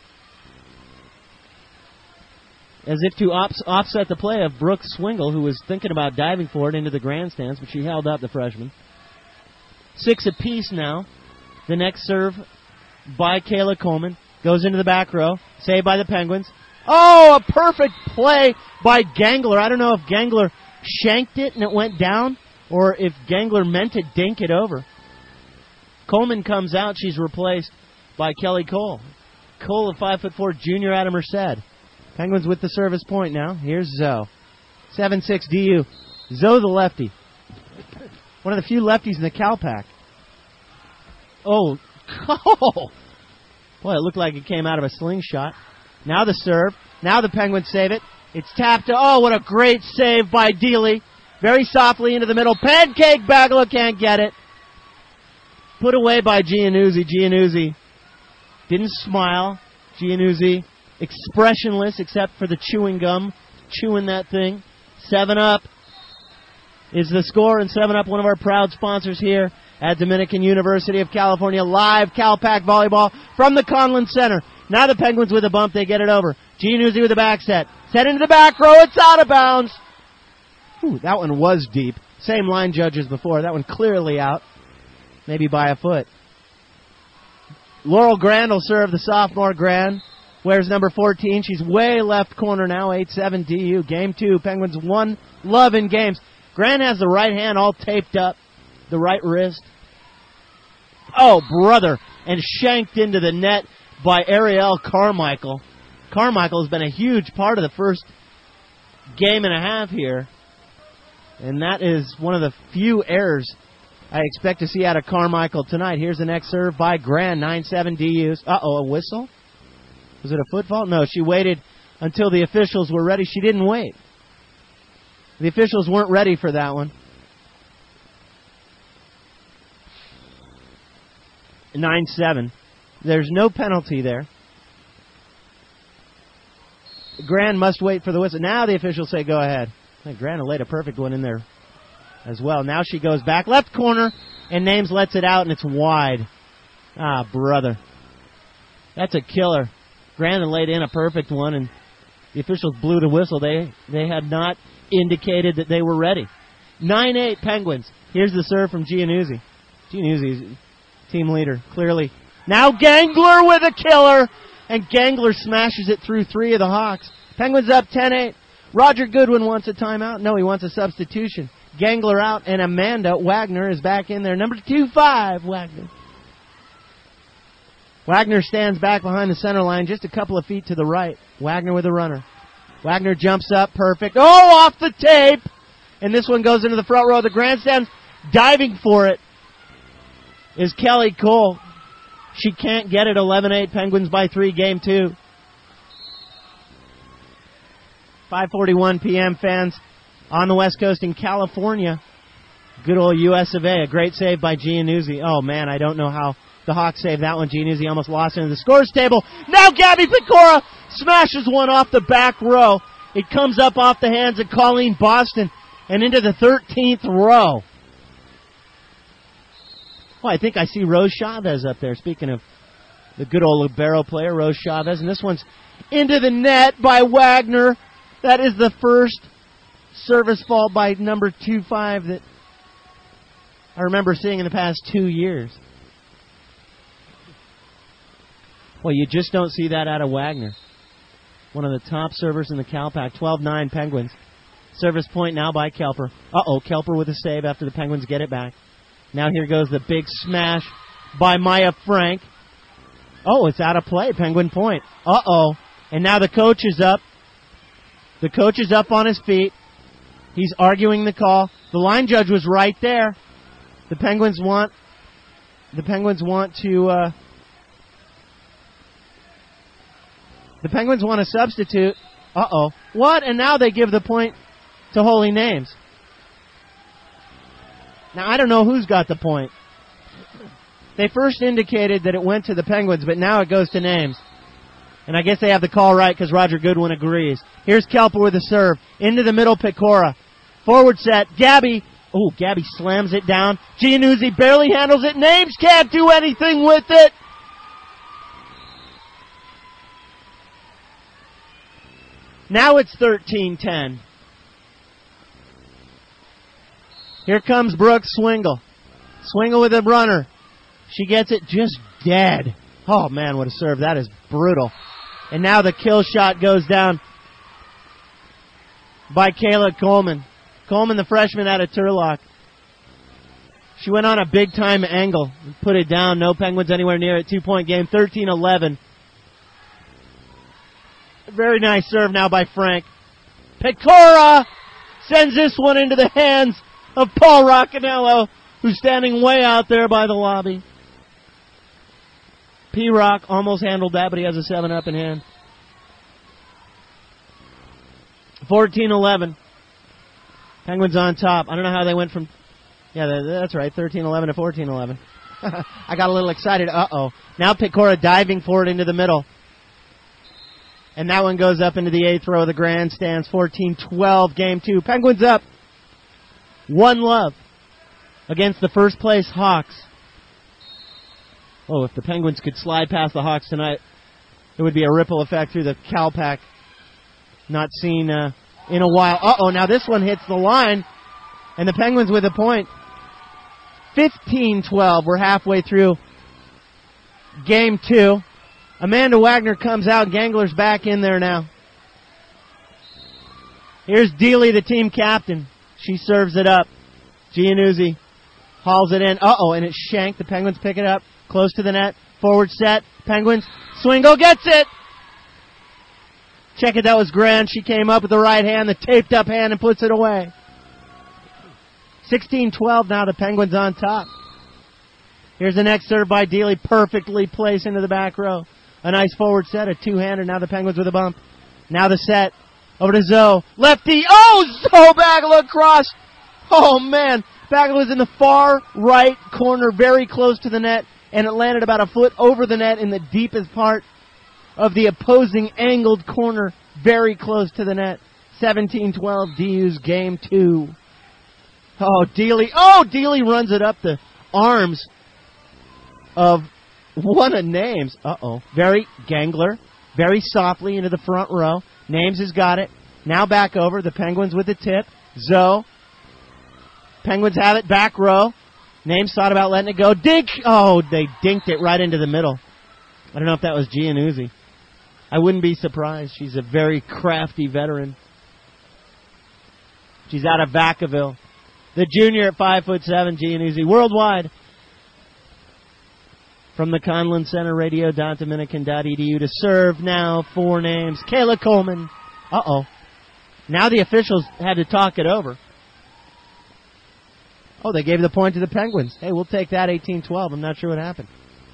offset the play of Brooke Swingle, who was thinking about diving for it into the grandstands, but she held up the freshman. 6 apiece now. The next serve by Kayla Coleman. Goes into the back row. Saved by the Penguins. Oh, a perfect play by Gangler. I don't know if Gangler shanked it and it went down, or if Gangler meant to dink it over. Coleman comes out. She's replaced by Kelly Cole. Cole, a 5'4" junior out of Merced. Penguins with the service point now. Here's Zoe. 7'6" DU. Zoe the lefty. One of the few lefties in the Calpac. Oh. Boy, it looked like it came out of a slingshot. Now the serve. Now the Penguins save it. It's tapped to, oh, what a great save by Deely. Very softly into the middle. Pancake Bagala can't get it. Put away by Giannuzzi. Giannuzzi didn't smile. Giannuzzi expressionless except for the chewing gum. Chewing that thing. 7-Up is the score, and 7-Up, one of our proud sponsors here at Dominican University of California. Live Calpac volleyball from the Conlon Center. Now the Penguins with a bump, they get it over. Giannuzzi with a back set. Set into the back row, it's out of bounds. Ooh, that one was deep. Same line judge as before. That one clearly out. Maybe by a foot. Laurel Grand will serve, the sophomore Grand. Wears number 14. She's way left corner now, 8-7 DU. Game 2, Penguins 1-love in games. Grand has the right hand all taped up, the right wrist. Oh, brother. And shanked into the net by Ariel Carmichael. Carmichael has been a huge part of the first game and a half here. And that is one of the few errors I expect to see out of Carmichael tonight. Here's the next serve by Grand, 9-7 DUs. Uh-oh, a whistle? Was it a foot fault? No, she waited until the officials were ready. She didn't wait. The officials weren't ready for that one. 9-7. There's no penalty there. Grand must wait for the whistle. Now the officials say go ahead. Grand laid a perfect one in there as well. Now she goes back left corner, and Names lets it out, and it's wide. Ah, brother. That's a killer. Grand laid in a perfect one, and the officials blew the whistle. They had not indicated that they were ready. 9-8 Penguins. Here's the serve from Giannuzzi. Giannuzzi's team leader, clearly. Now Gangler with a killer, and Gangler smashes it through 3 of the Hawks. Penguins up 10-8. Roger Goodwin wants a timeout. No, he wants a substitution. Gangler out, and Amanda Wagner is back in there. Number 25, Wagner. Wagner stands back behind the center line, just a couple of feet to the right. Wagner with a runner. Wagner jumps up, perfect. Oh, off the tape! And this one goes into the front row of the grandstands. Diving for it is Kelly Cole. She can't get it. 11-8, Penguins by 3, game 2. 5:41 p.m. fans on the West Coast in California. Good old US of A. A great save by Giannuzzi. Oh, man, I don't know how the Hawks saved that one. Giannuzzi almost lost into the scores table. Now Gabby Pecora smashes one off the back row. It comes up off the hands of Colleen Boston and into the 13th row. Well, I think I see Rose Chavez up there. Speaking of the good old libero player, Rose Chavez. And this one's into the net by Wagner. That is the first service fault by number 25 that I remember seeing in the past 2 years. Well, you just don't see that out of Wagner. One of the top servers in the Calpac. 12-9 Penguins. Service point now by Kelper. Uh-oh, Kelper with a save after the Penguins get it back. Now here goes the big smash by Maya Frank. Oh, it's out of play. Penguin point. Uh-oh. And now the coach is up. The coach is up on his feet. He's arguing the call. The line judge was right there. The Penguins want a substitute. Uh-oh. What? And now they give the point to Holy Names. Now, I don't know who's got the point. They first indicated that it went to the Penguins, but now it goes to Names. And I guess they have the call right because Roger Goodwin agrees. Here's Kelper with a serve. Into the middle, Pecora. Forward set. Gabby. Oh, Gabby slams it down. Giannuzzi barely handles it. Names can't do anything with it. Now it's 13-10. Here comes Brooke Swingle. Swingle with a runner. She gets it just dead. Oh, man, what a serve. That is brutal. And now the kill shot goes down by Kayla Coleman. Coleman, the freshman out of Turlock. She went on a big-time angle and put it down. No Penguins anywhere near it. 2-point game, 13-11. Very nice serve now by Frank. Pecora sends this one into the hands of Paul Roccanello, who's standing way out there by the lobby. P-Rock almost handled that, but he has a 7-up in hand. 14-11. Penguins on top. I don't know how they went from... Yeah, that's right, 13-11 to 14-11. I got a little excited. Uh-oh. Now Pecora diving forward into the middle. And that one goes up into the 8th row of the grandstands. 14-12, game 2. Penguins up. 1-love. against the first place Hawks. Oh, if the Penguins could slide past the Hawks tonight, it would be a ripple effect through the CalPAC. Not seen in a while. Uh-oh, now this one hits the line, and the Penguins with a point. 15-12. We're halfway through Game 2. Amanda Wagner comes out. Gangler's back in there now. Here's Deely, the team captain. She serves it up. Giannuzzi hauls it in. Uh-oh, and it's shanked. The Penguins pick it up. Close to the net. Forward set. Penguins. Swingle gets it. Check it. That was Grand. She came up with the right hand, the taped up hand, and puts it away. 16-12 now. The Penguins on top. Here's the next serve by Deely. Perfectly placed into the back row. A nice forward set. A two-hander. Now the Penguins with a bump. Now the set. Over to Zoe. Lefty. Oh, Zoe Bagala across. Oh, man. Bagala was in the far right corner, very close to the net, and it landed about a foot over the net in the deepest part of the opposing angled corner, very close to the net. 17-12, DU's Game 2. Oh, Deely. Oh, Deely runs it up the arms of one of Names. Uh-oh. Very Gangler. Very softly into the front row. Names has got it. Now back over. The Penguins with the tip. Zoe. Penguins have it. Back row. Names thought about letting it go. Dink! Oh, they dinked it right into the middle. I don't know if that was Giannuzzi. I wouldn't be surprised. She's a very crafty veteran. She's out of Vacaville. The junior at 5'7", Giannuzzi. Worldwide. From the Conlon Center radio.dominican.edu to serve now 4 Names. Kayla Coleman. Uh-oh. Now the officials had to talk it over. Oh, they gave the point to the Penguins. Hey, we'll take that 18-12. I'm not sure what happened.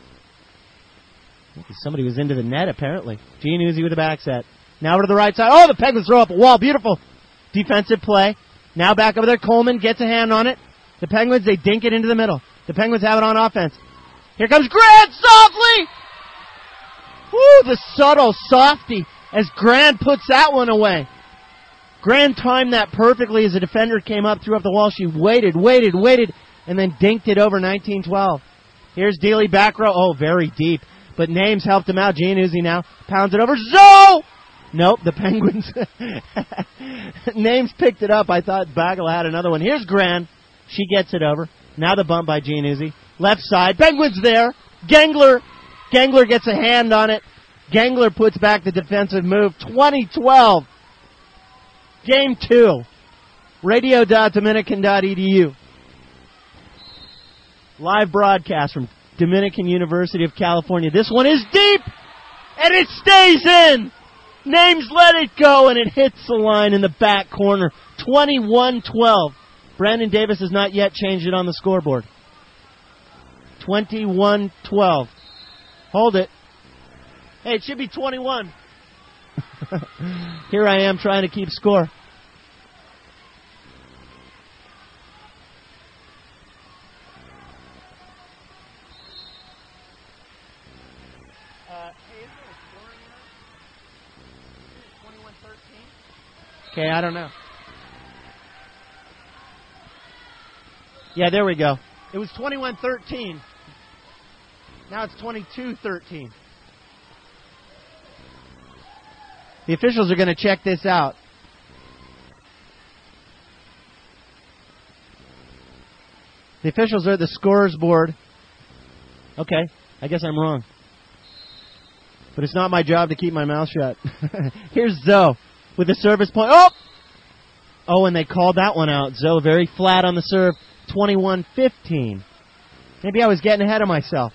Somebody was into the net, apparently. Giannuzzi with the back set. Now over to the right side. Oh, the Penguins throw up a wall. Beautiful defensive play. Now back over there. Coleman gets a hand on it. The Penguins, they dink it into the middle. The Penguins have it on offense. Here comes Grant softly. Woo, the subtle softy as Grant puts that one away. Grant timed that perfectly as the defender came up, threw up the wall. She waited, and then dinked it over 19-12. Here's Deely back row. Oh, very deep. But Names helped him out. Giannuzzi now pounds it over. Zoe! Nope, the Penguins. Names picked it up. I thought Bagala had another one. Here's Grant. She gets it over. Now the bump by Giannuzzi. Left side. Penguins there. Gangler gets a hand on it. Gangler puts back the defensive move. 20-12. Game 2. Radio.dominican.edu. Live broadcast from Dominican University of California. This one is deep, and it stays in. Names let it go, and it hits the line in the back corner. 21-12. Brandon Davis has not yet changed it on the scoreboard. 21-12. Hold it. Hey, it should be 21. Here I am trying to keep score. Okay, I don't know. Yeah, there we go. It was 21-13. Now it's 22-13. The officials are going to check this out. The officials are at the scorer's board. Okay, I guess I'm wrong. But it's not my job to keep my mouth shut. Here's Zoe with the service point. Oh, and they called that one out. Zoe very flat on the serve. 21-15. Maybe I was getting ahead of myself.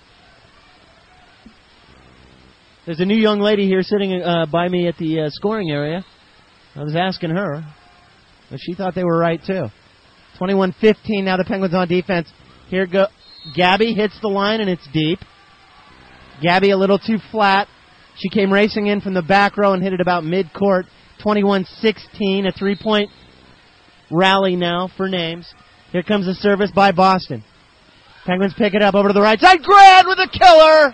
There's a new young lady here sitting by me at the scoring area. I was asking her, but she thought they were right too. 21-15, now the Penguins on defense. Here go. Gabby hits the line, and it's deep. Gabby a little too flat. She came racing in from the back row and hit it about mid-court. 21-16, a three-point rally now for Names. Here comes the service by Boston. Penguins pick it up over to the right side. Grant with a killer!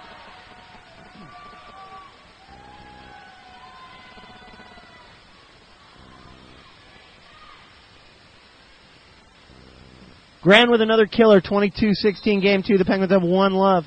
Grand with another killer, 22-16 game 2. The Penguins have 1 love.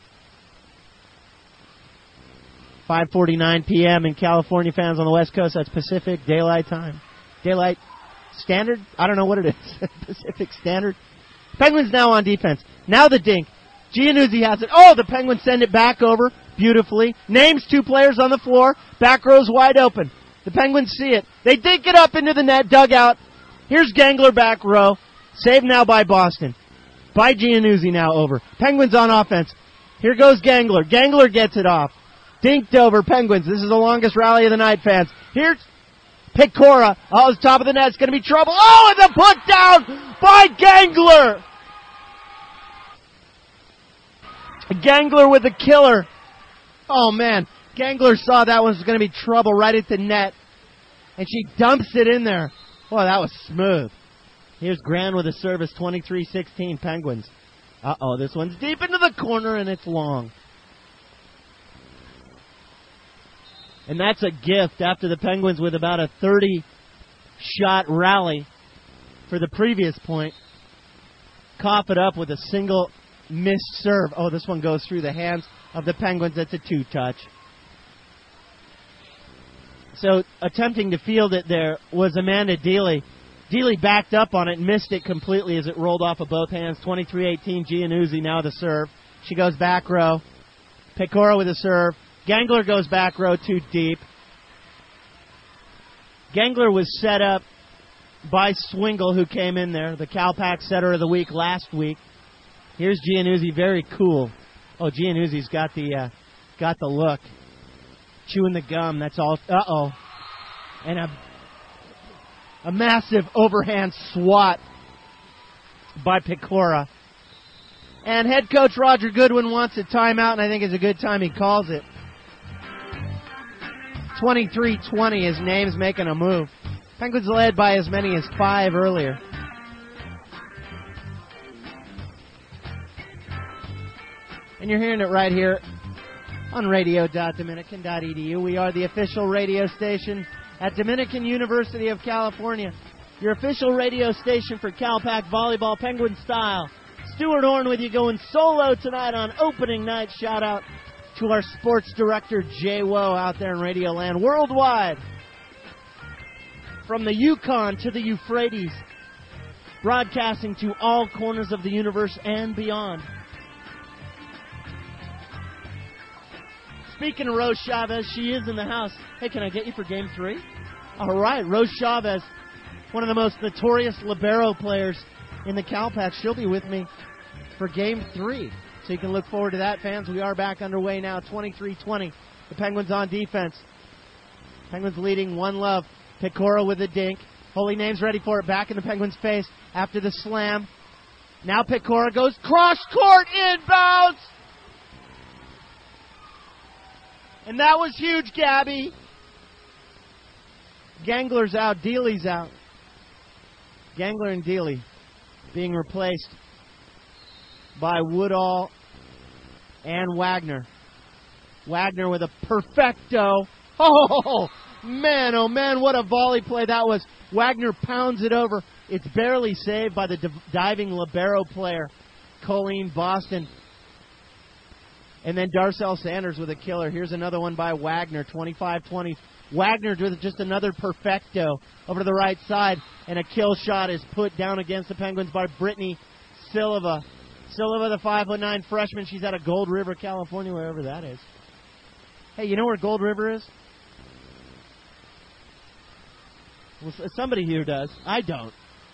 5:49 p.m. in California, fans on the West Coast. That's Pacific Daylight Time. Daylight Standard? I don't know what it is. Pacific Standard. Penguins now on defense. Now the dink. Giannuzzi has it. Oh, the Penguins send it back over beautifully. Names 2 players on the floor. Back row's wide open. The Penguins see it. They dink it up into the net, dugout. Here's Gangler back row. Saved now by Boston. By Giannuzzi now over. Penguins on offense. Here goes Gangler. Gangler gets it off. Dinked over, Penguins. This is the longest rally of the night, fans. Here's Pecora. Oh, it's top of the net. It's going to be trouble. Oh, and the put down by Gangler. Gangler with the killer. Oh, man. Gangler saw that one was going to be trouble right at the net. And she dumps it in there. Boy, that was smooth. Here's Grand with a service, 23-16 Penguins. Uh-oh, this one's deep into the corner, and it's long. And that's a gift after the Penguins with about a 30-shot rally for the previous point. Cough it up with a single missed serve. Oh, this one goes through the hands of the Penguins. That's a 2-touch. So attempting to field it there was Amanda Deely. Deely backed up on it and missed it completely as it rolled off of both hands. 23-18, Giannuzzi now the serve. She goes back row. Pecora with a serve. Gangler goes back row too deep. Gangler was set up by Swingle, who came in there, the Calpac setter of the week last week. Here's Giannuzzi, very cool. Oh, Giannuzzi's got the look. Chewing the gum, that's all. Uh-oh. And a massive overhand swat by Pecora. And head coach Roger Goodwin wants a timeout, and I think it's a good time he calls it. 23-20, his name's making a move. Penguins led by as many as 5 earlier. And you're hearing it right here on radio.dominican.edu. We are the official radio station at Dominican University of California. Your official radio station for Calpac volleyball, Penguin style. Stuart Horn with you going solo tonight on opening night. Shout out to our sports director, Jay Woe, out there in Radio Land worldwide. From the Yukon to the Euphrates, broadcasting to all corners of the universe and beyond. Speaking of Rose Chavez, she is in the house. Hey, can I get you for Game 3? All right, Rose Chavez, one of the most notorious libero players in the Calpac. She'll be with me for Game 3. So you can look forward to that, fans. We are back underway now, 23-20. The Penguins on defense. Penguins leading 1-love. Pecora with a dink. Holy Name's ready for it. Back in the Penguins' face after the slam. Now Pecora goes cross-court inbounds. And that was huge, Gabby. Gangler's out. Deely's out. Gangler and Deely being replaced by Woodall and Wagner. Wagner with a perfecto. Oh man, what a volley play that was. Wagner pounds it over. It's barely saved by the diving libero player, Colleen Boston. And then Darcel Sanders with a killer. Here's another one by Wagner, 25-20. Wagner with just another perfecto over to the right side, and a kill shot is put down against the Penguins by Brittany Silva. Silva, the 5'9" freshman. She's out of Gold River, California, wherever that is. Hey, you know where Gold River is? Well, somebody here does. I don't.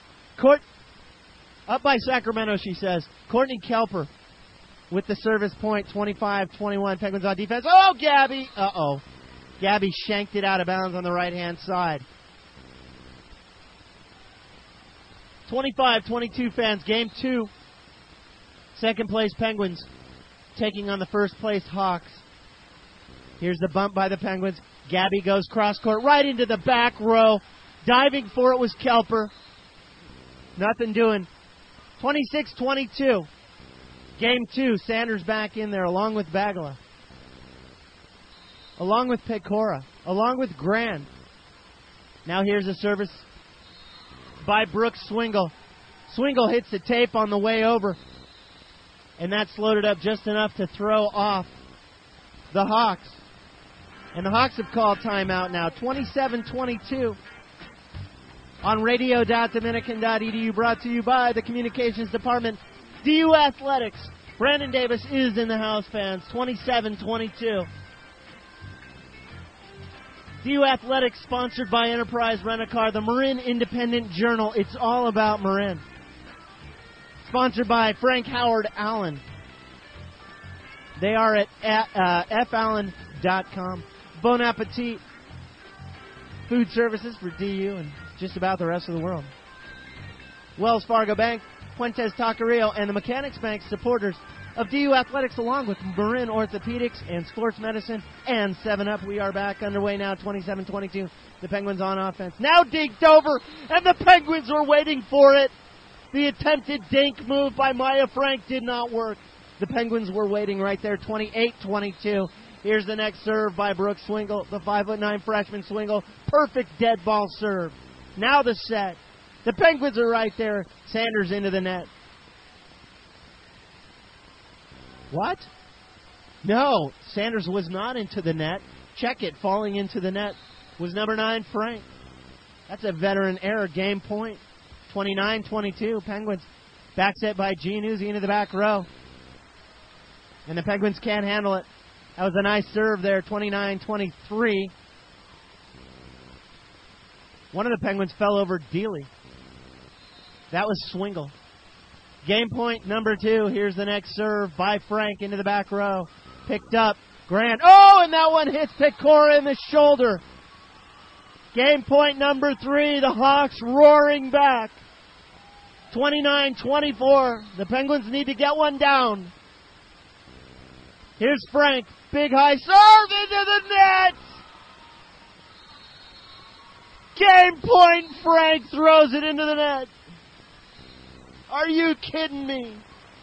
Up by Sacramento, she says. Courtney Kelper with the service point, 25-21. Penguins on defense. Oh, Gabby! Uh-oh. Gabby shanked it out of bounds on the right-hand side. 25-22, fans. Game 2. Second place Penguins taking on the first place Hawks. Here's the bump by the Penguins. Gabby goes cross-court right into the back row. Diving for it was Kelper. Nothing doing. 26-22. Game 2. Sanders back in there along with Bagala. Along with Pecora. Along with Grand. Now here's a service by Brooks Swingle. Swingle hits the tape on the way over, and that slowed it up just enough to throw off the Hawks. And the Hawks have called timeout now, 27-22 on radio.dominican.edu, brought to you by the Communications Department, DU Athletics. Brandon Davis is in the house, fans, 27-22. DU Athletics, sponsored by Enterprise Rent-A-Car, the Marin Independent Journal. It's all about Marin. Sponsored by Frank Howard Allen. They are at fallen.com. Bon Appetit Food Services for DU and just about the rest of the world. Wells Fargo Bank, Fuentes Taqueria, and the Mechanics Bank, supporters of DU Athletics, along with Marin Orthopedics and Sports Medicine and 7-Up. We are back underway now, 27-22. The Penguins on offense. Now dinked over, and the Penguins were waiting for it. The attempted dink move by Maya Frank did not work. The Penguins were waiting right there, 28-22. Here's the next serve by Brooks Swingle, the 5'9" freshman Swingle. Perfect dead ball serve. Now the set. The Penguins are right there. Sanders into the net. What? No, Sanders was not into the net. Check it. Falling into the net was number 9, Frank. That's a veteran error. Game point. 29-22. Penguins back set by Giannuzzi into the back row. And the Penguins can't handle it. That was a nice serve there. 29-23. One of the Penguins fell over Dealey. That was Swingle. Game point number 2. Here's the next serve by Frank into the back row. Picked up. Grant. Oh, and that one hits Pecora in the shoulder. Game point number 3. The Hawks roaring back. 29-24. The Penguins need to get one down. Here's Frank. Big high serve into the net. Game point. Frank throws it into the net. Are you kidding me?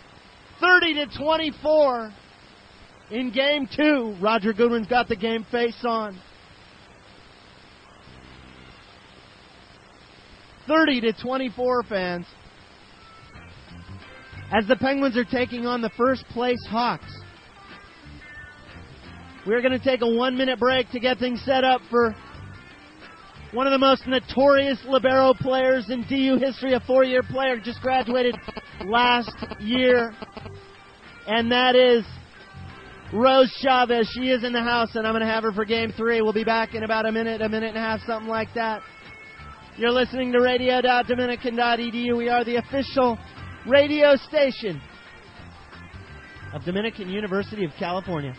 30-24 in game 2. Roger Goodwin's got the game face on. 30-24, fans. As the Penguins are taking on the first place Hawks. We're going to take a 1-minute break to get things set up for one of the most notorious libero players in DU history, a 4-year player, just graduated last year. And that is Rose Chavez. She is in the house, and I'm going to have her for Game 3. We'll be back in about a minute and a half, something like that. You're listening to radio.dominican.edu. We are the official radio station of Dominican University of California.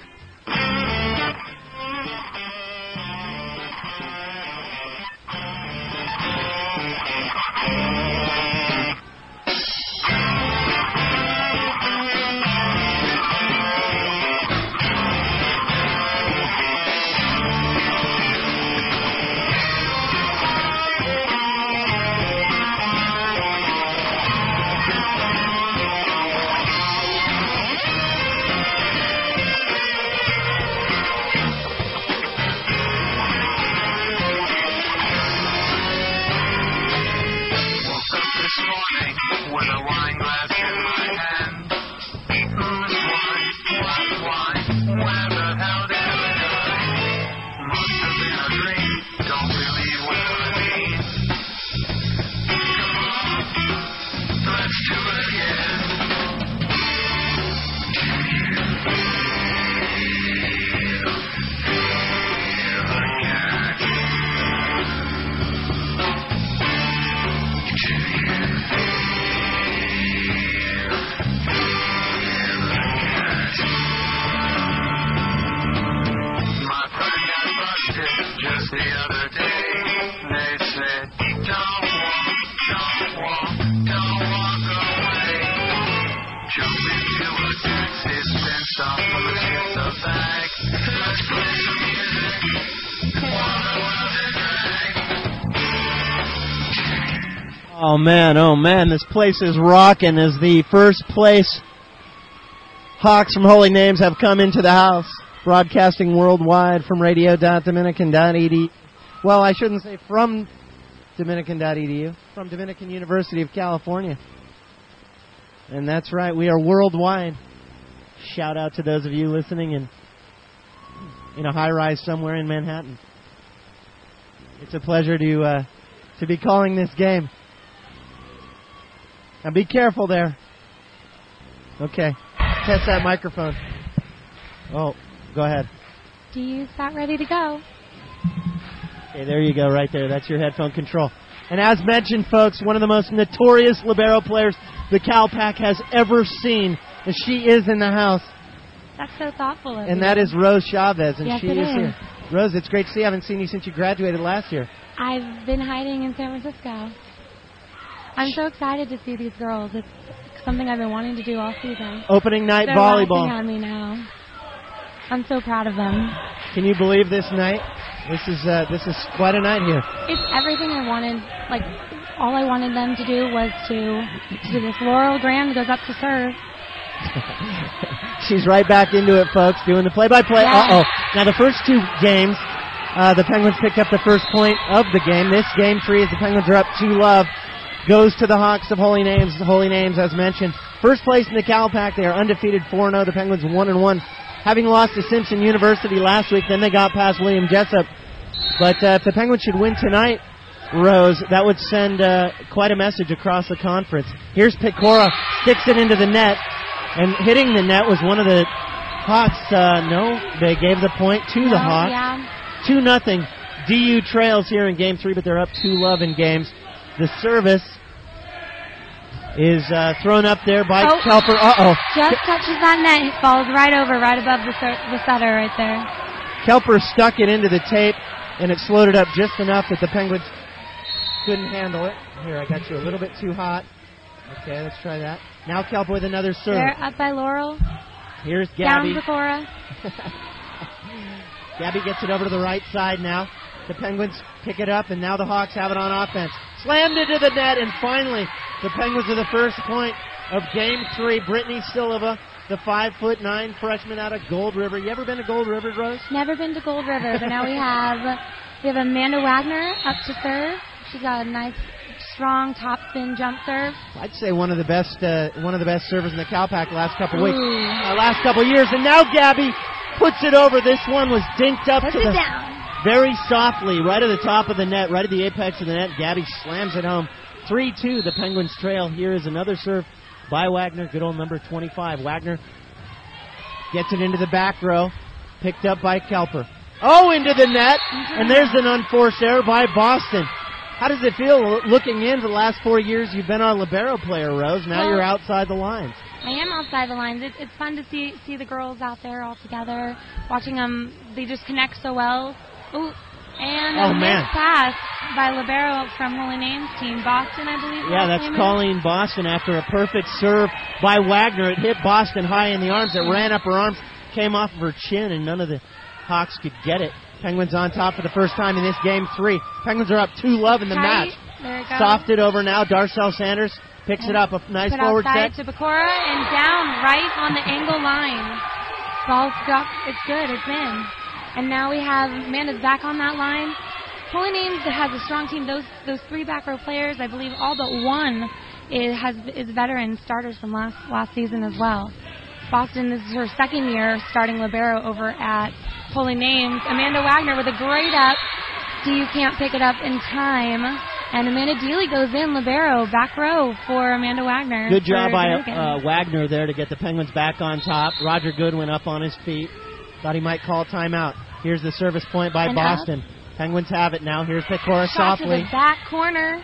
Oh man, this place is rocking as the first place Hawks from Holy Names have come into the house, broadcasting worldwide from radio.dominican.edu. Well, I shouldn't say from Dominican.edu, from Dominican University of California. And that's right. We are worldwide. Shout out to those of you listening in a high-rise somewhere in Manhattan. It's a pleasure to be calling this game. Now be careful there. Okay. Test that microphone. Oh, go ahead. Do you start ready to go? Okay, there you go, right there. That's your headphone control. And as mentioned, folks, one of the most notorious libero players the Cal Pack has ever seen. And she is in the house. That's so thoughtful of you. And that is Rose Chavez, and yes, she is here. Rose, it's great to see you. I haven't seen you since you graduated last year. I've been hiding in San Francisco. I'm so excited to see these girls. It's something I've been wanting to do all season. Opening night They're volleyball. laughing at me now. I'm so proud of them. Can you believe this night? This is quite a night here. It's everything I wanted. Like, all I wanted them to do was to do this. Laurel Graham goes up to serve. She's right back into it, folks, doing the play-by-play. Yeah. Now, the first two games, the Penguins picked up the first point of the game. This game 3, as the Penguins are up 2-0, goes to the Hawks of Holy Names. Holy Names, as mentioned. First place in the Cal Pack. They are undefeated 4-0. The Penguins 1-1. Having lost to Simpson University last week, then they got past William Jessup. But if the Penguins should win tonight, Rose, that would send quite a message across the conference. Here's Pecora, sticks it into the net, and hitting the net was one of the Hawks. No, they gave the point to the Hawks. Yeah. 2-0. DU trails here in Game 3, but they're up 2-0 in games. The service is thrown up there by Kelper. Just touches that net. It falls right over, right above the setter right there. Kelper stuck it into the tape, and it slowed it up just enough that the Penguins couldn't handle it. Here, I got you a little bit too hot. Okay, let's try that. Now Kelper with another serve. They're up by Laurel. Here's Gabby. Down Pecora. Gabby gets it over to the right side now. The Penguins pick it up, and now the Hawks have it on offense. Slammed into the net, and finally, the Penguins are the first point of Game 3. Brittany Silva, the 5'9" freshman out of Gold River. You ever been to Gold River, Rose? Never been to Gold River, but now we have Amanda Wagner up to serve. She's got a nice, strong top spin jump serve. I'd say one of the best servers in the Cal Pack last couple weeks, last couple years. And now Gabby puts it over. This one was dinked up down. Very softly, right at the top of the net, right at the apex of the net. Gabby slams it home. 3-2, the Penguins trail. Here is another serve by Wagner, good old number 25. Wagner gets it into the back row, picked up by Kelper. Into the net, and there's an unforced error by Boston. How does it feel looking in for the last 4 years you've been our libero player, Rose? Now you're outside the lines. I am outside the lines. It's fun to see the girls out there all together, watching them. They just connect so well. A missed pass by libero from Holy Names team. Boston, I believe. Yeah, that's Colleen Boston after a perfect serve by Wagner. It hit Boston high in the arms. It ran up her arms, came off of her chin, and none of the Hawks could get it. Penguins on top for the first time in this Game 3. Penguins are up 2-0 in the match. There it goes. Softed over now. Darcel Sanders picks it up. A nice forward set. to Pecora and down right on the angle line. Ball's got, it's good. It's in. And now we have Amanda's back on that line. Holy Names has a strong team. Those 3 back row players, I believe all but one is veteran starters from last season as well. Boston, this is her second year starting libero over at Holy Names. Amanda Wagner with a great up. DU can't pick it up in time. And Amanda Dealey goes in libero, back row for Amanda Wagner. Good job by Wagner there to get the Penguins back on top. Roger Goodwin up on his feet. Thought he might call timeout. Here's the service point by Boston. Penguins have it now. Here's Pecora softly. To the back corner.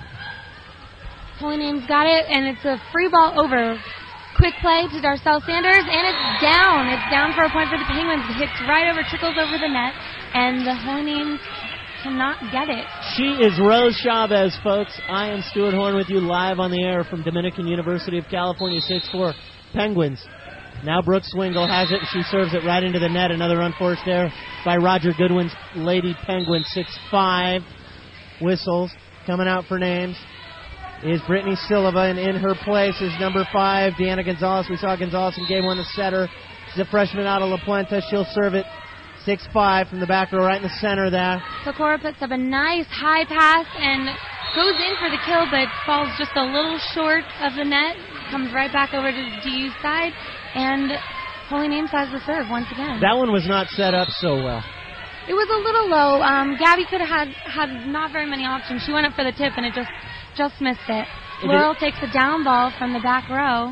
Holy Names got it, and it's a free ball over. Quick play to Darcel Sanders, and it's down. It's down for a point for the Penguins. It hits right over, trickles over the net, and the Holy Names cannot get it. She is Rose Chavez, folks. I am Stuart Horn with you live on the air from Dominican University of California, 6'4". Penguins. Now Brooke Swingle has it. She serves it right into the net. Another unforced error by Roger Goodwin's Lady Penguins. 6'5". Whistles coming out for names is Brittany Silva, and in her place is number 5, Deanna Gonzalez. We saw Gonzalez in Game 1, the setter. She's a freshman out of La Puente. She'll serve it 6'5" from the back row right in the center there. Pecora puts up a nice high pass and goes in for the kill, but falls just a little short of the net. comes right back over to the DU side, and Holy Names has the serve once again. That one was not set up so well. It was a little low. Gabby could have had not very many options. She went up for the tip, and it just missed it. Laurel takes a down ball from the back row.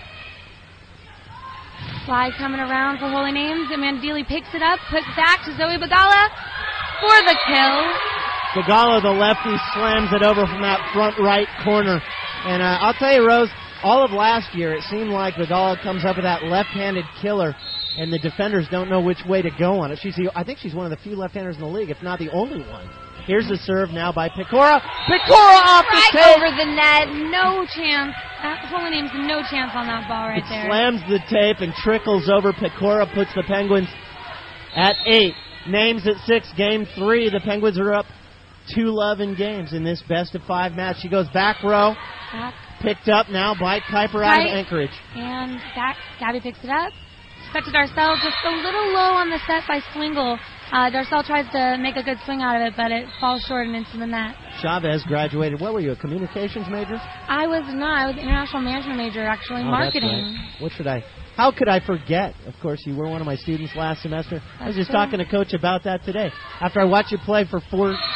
Fly coming around for Holy Names. Amanda Deely picks it up, puts back to Zoe Bagala for the kill. Bagala, the lefty, slams it over from that front right corner. And I'll tell you, Rose, all of last year it seemed like Bagala comes up with that left-handed killer, and the defenders don't know which way to go on it. I think she's one of the few left-handers in the league, if not the only one. Here's the serve now by Pecora. Pecora off the tape. Right over the net. No chance. Holy Names, no chance on that ball right there. Slams the tape and trickles over. Pecora puts the Penguins at 8. Names at 6. Game 3. The Penguins are up 2-love in games in this best-of-5 match. She goes back row. Picked up now by Kuiper out of Anchorage. And Gabby picks it up. Cut to Darcel, just a little low on the set by Swingle. Darcel tries to make a good swing out of it, but it falls short and into the net. Chavez graduated. What were you, a communications major? I was not. I was an international management major, actually, marketing. That's right. How could I forget? Of course, you were one of my students last semester. I was just talking to Coach about that today. After I watched you play for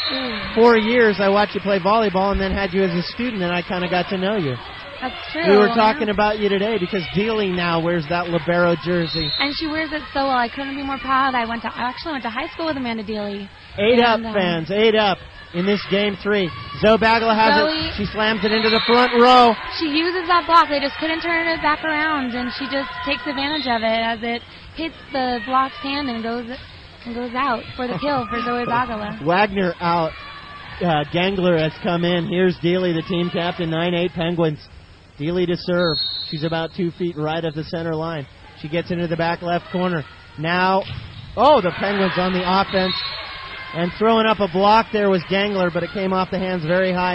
4 years, I watched you play volleyball and then had you as a student, and I kind of got to know you. That's true. We were talking about you today because Deely now wears that libero jersey. And she wears it so well. I couldn't be more proud. I actually went to high school with Amanda Deely. 8 up, fans. 8 up in this game 3. Zoe Bagala has it. She slams it into the front row. She uses that block. They just couldn't turn it back around, and she just takes advantage of it as it hits the block's hand and goes out for the kill for Zoe Bagala. Wagner out. Gangler has come in. Here's Deely, the team captain. 9-8 Penguins. Deely to serve. She's about 2 feet right of the center line. She gets into the back left corner. Now, the Penguins on the offense. And throwing up a block there was Gangler, but it came off the hands very high.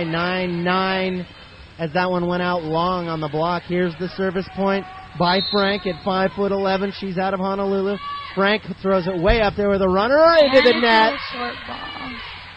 9-9 as that one went out long on the block. Here's the service point by Frank at 5'11". She's out of Honolulu. Frank throws it way up there with a runner into the net. Short ball.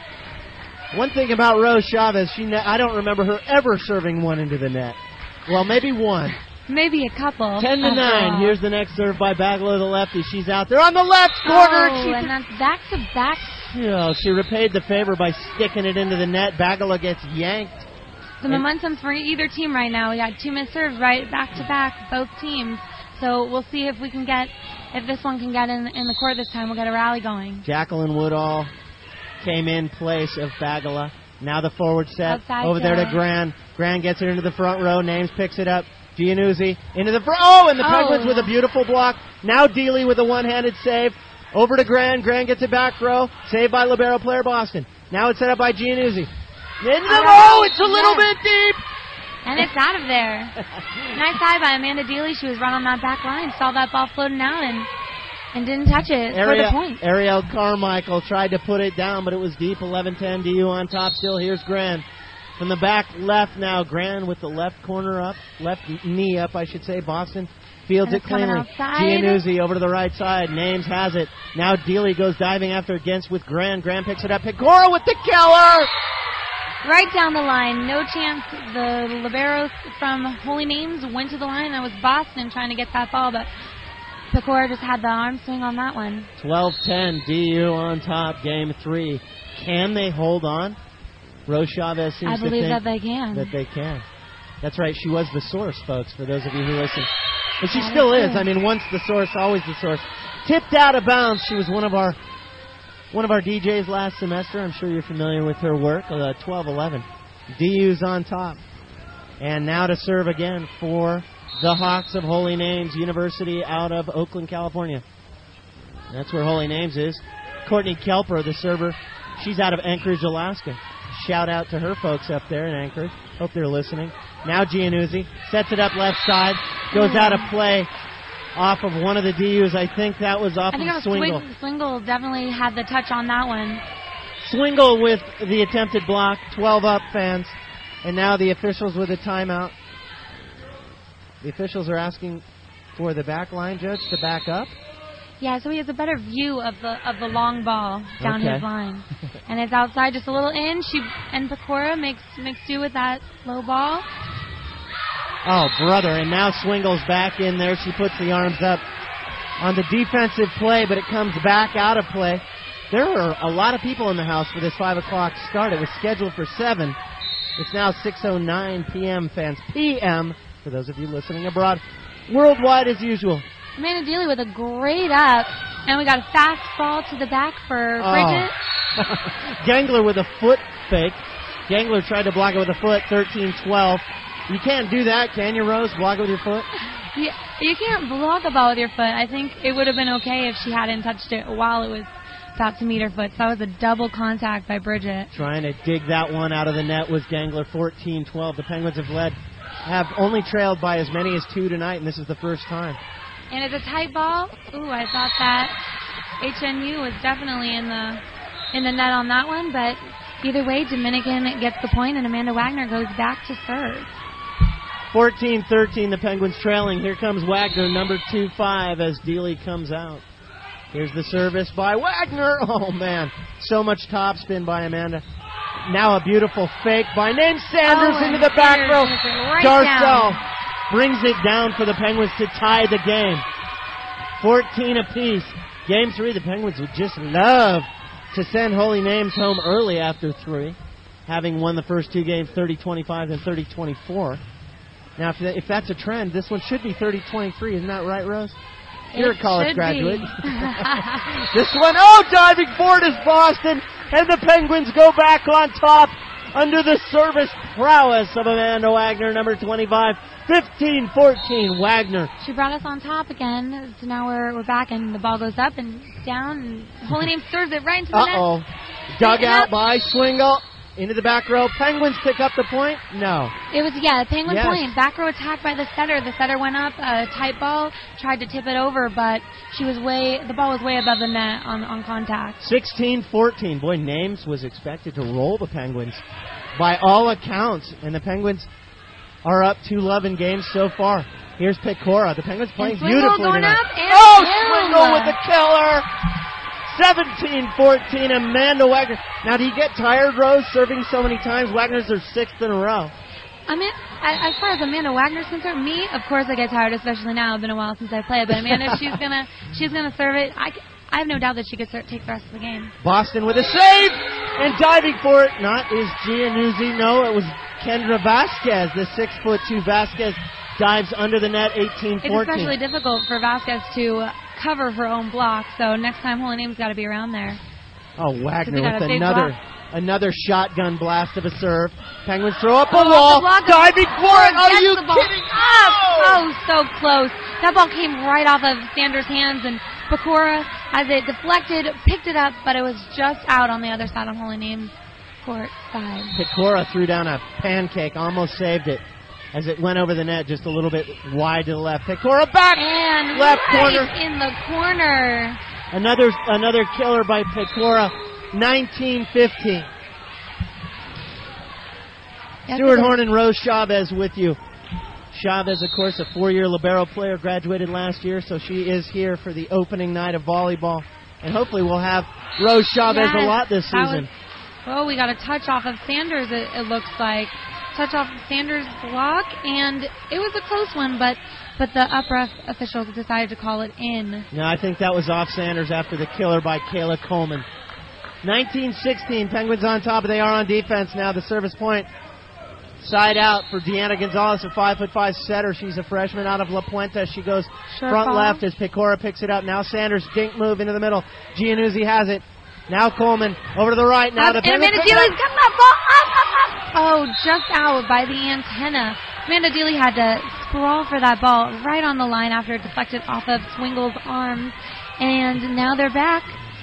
One thing about Rose Chavez, I don't remember her ever serving one into the net. Well, maybe one. Maybe a couple. 10-9. Here's the next serve by Bagala, the lefty. She's out there on the left corner. And that's back-to-back. She repaid the favor by sticking it into the net. Bagala gets yanked. The momentum for either team right now. We got 2 missed serves right back-to-back, both teams. So we'll see if this one can get in the court this time. We'll get a rally going. Jacqueline Woodall came in place of Bagala. Now the forward set outside over there to Gran. Gran gets it into the front row. Names picks it up. Giannuzzi into the front. And the Penguins with a beautiful block. Now Deely with a one-handed save. Over to Gran. Gran gets it back row. Saved by libero player Boston. Now it's set up by Giannuzzi. It's a little bit deep. And it's out of there. Nice high by Amanda Deely. She was right on that back line. Saw that ball floating out and didn't touch it for the point. Ariel Carmichael tried to put it down, but it was deep. 11-10 DU on top still. Here's Gran. From the back left now, Gran with the left corner up, left knee up, I should say. Boston fields it cleanly. Giannuzzi over to the right side. Names has it. Now Deely goes diving after against with Gran. Gran picks it up. Pecora with the killer! Right down the line. No chance. The liberos from Holy Names went to the line. That was Boston trying to get that ball, but Pecora just had the arm swing on that one. 12-10, DU on top, game 3. Can they hold on? Rose Chavez seems to think that they can. That they can. That's right, she was the source, folks, for those of you who listen. But she still is. I mean, once the source, always the source. Tipped out of bounds. She was one of our DJs last semester. I'm sure you're familiar with her work. 12-11. DU's on top. And now to serve again for the Hawks of Holy Names University out of Oakland, California. That's where Holy Names is. Courtney Kelper, the server. She's out of Anchorage, Alaska. Shout out to her folks up there in Anchorage. Hope they're listening. Now Giannuzzi sets it up left side. Goes out of play off of one of the DUs. I think that was off of Swingle. Swingle definitely had the touch on that one. Swingle with the attempted block. 12 up, fans. And now the officials with a timeout. The officials are asking for the back line judge to back up. Yeah, so he has a better view of the long ball down his line. And it's outside, just a little in. And Pecora makes do with that low ball. Oh, brother. And now Swingle's back in there. She puts the arms up on the defensive play, but it comes back out of play. There are a lot of people in the house for this 5 o'clock start. It was scheduled for 7. It's now 6:09 p.m., fans. PM, for those of you listening abroad. Worldwide as usual. Amanda Dealey with a great up, and we got a fast ball to the back for Bridget. Gangler with a foot fake. Gangler tried to block it with a foot, 13-12. You can't do that, can you, Rose? Block it with your foot? You can't block a ball with your foot. I think it would have been okay if she hadn't touched it while it was about to meet her foot. So that was a double contact by Bridget. Trying to dig that one out of the net was Gangler, 14-12. The Penguins have only trailed by as many as 2 tonight, and this is the first time. And it's a tight ball. Ooh, I thought that HNU was definitely in the net on that one, but either way, Dominican gets the point, and Amanda Wagner goes back to serve. 14-13, the Penguins trailing. Here comes Wagner, number 2-5, as Dealey comes out. Here's the service by Wagner. Oh, man. So much topspin by Amanda. Now a beautiful fake by Name Sanders into the back row. Right Darcel down. brings it down for the Penguins to tie the game. 14 apiece. Game 3, the Penguins would just love to send Holy Names home early after 3, having won the first 2 games 30-25 and 30-24. Now, if that's a trend, this one should be 30-23. Isn't that right, Rose? You're a college graduate. This one, diving forward is Boston, and the Penguins go back on top under the service prowess of Amanda Wagner, number 25. 15-14, Wagner. She brought us on top again, so now we're back, and the ball goes up and down, and Holy Name serves it right into the net. Dug out by Swingle. Into the back row. Penguins pick up the point? No. It was, Penguin point. Back row attack by the setter. The setter went up, a tight ball, tried to tip it over, but the ball was way above the net on contact. 16-14. Boy, Names was expected to roll the Penguins by all accounts, and the Penguins are up 2-love in games so far. Here's Pecora. The Penguins playing beautifully going tonight. Up and Swingle with the killer. 17-14, Amanda Wagner. Now, do you get tired, Rose, serving so many times? Wagner's their 6th in a row. I mean, as far as Amanda Wagner's concerned, me, of course, I get tired, especially now. It's been a while since I played. But Amanda, she's gonna serve it. I have no doubt that she could take the rest of the game. Boston with a save and diving for it. Not is Giannuzzi. No, it was Kendra Vasquez. The 6'2" Vasquez dives under the net. 18-14. It's especially difficult for Vasquez to cover her own block, so next time Holy Name's got to be around there. Oh, Wagner with another shotgun blast of a serve. Penguins throw up a wall, diving for it. Are you kidding? Oh, so close. That ball came right off of Sanders' hands, and Pecora, as it deflected, picked it up, but it was just out on the other side on Holy Name court side. Pecora threw down a pancake, almost saved it. As it went over the net just a little bit wide to the left. Pecora back! And left corner. In the corner. Another killer by Pecora. 19-15. Stuart Horn and Rose Chavez with you. Chavez, of course, a 4-year libero player, graduated last year, so she is here for the opening night of volleyball. And hopefully we'll have Rose Chavez a lot this season. We got a touch off of Sanders, it looks like. Touch off Sanders' block, and it was a close one, but the up-ref officials decided to call it in. No, I think that was off Sanders after the killer by Kayla Coleman. 19-16, Penguins on top, but they are on defense now. The service point, side out for Deanna Gonzalez, a 5'5" setter. She's a freshman out of La Puente. She goes front left as Pecora picks it up. Now Sanders, dink move into the middle. Giannuzzi has it. Now Coleman over to the right. Now the Penguins. And Amanda Dealey's got that ball up. Oh, just out by the antenna. Amanda Dealey had to sprawl for that ball right on the line after it deflected off of Swingle's arms. And now they're back.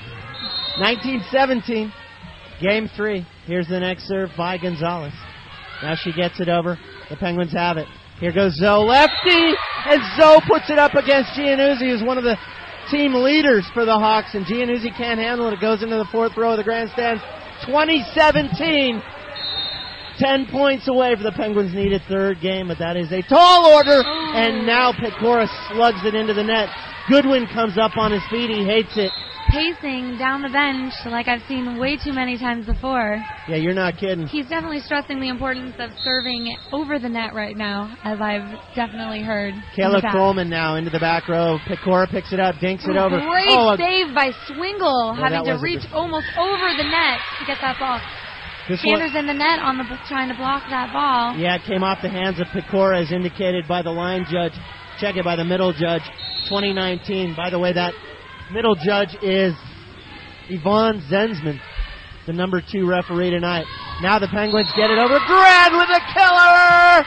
19-17. Game 3. Here's the next serve by Gonzalez. Now she gets it over. The Penguins have it. Here goes Zoe lefty. And Zoe puts it up against Giannuzzi, who's one of the team leaders for the Hawks. And Giannuzzi can't handle it. It goes into the 4th row of the grandstands. 2017. 10 points away for the Penguins' needed 3rd game, but that is a tall order. And now Pecora slugs it into the net. Goodwin comes up on his feet. He hates it. pacing down the bench like I've seen way too many times before. Yeah, you're not kidding. He's definitely stressing the importance of serving over the net right now, as I've definitely heard. Caleb Coleman now into the back row. Pecora picks it up, dinks it over. Great save by Swingle, having to reach good. almost over the net to get that ball. Sanders in the net on trying to block that ball. Yeah, it came off the hands of Pecora as indicated by the line judge. Check it by the middle judge. 2019. By the way, that middle judge is Yvonne Zensman, the number 2 referee tonight. Now the Penguins get it over. Grand with a killer!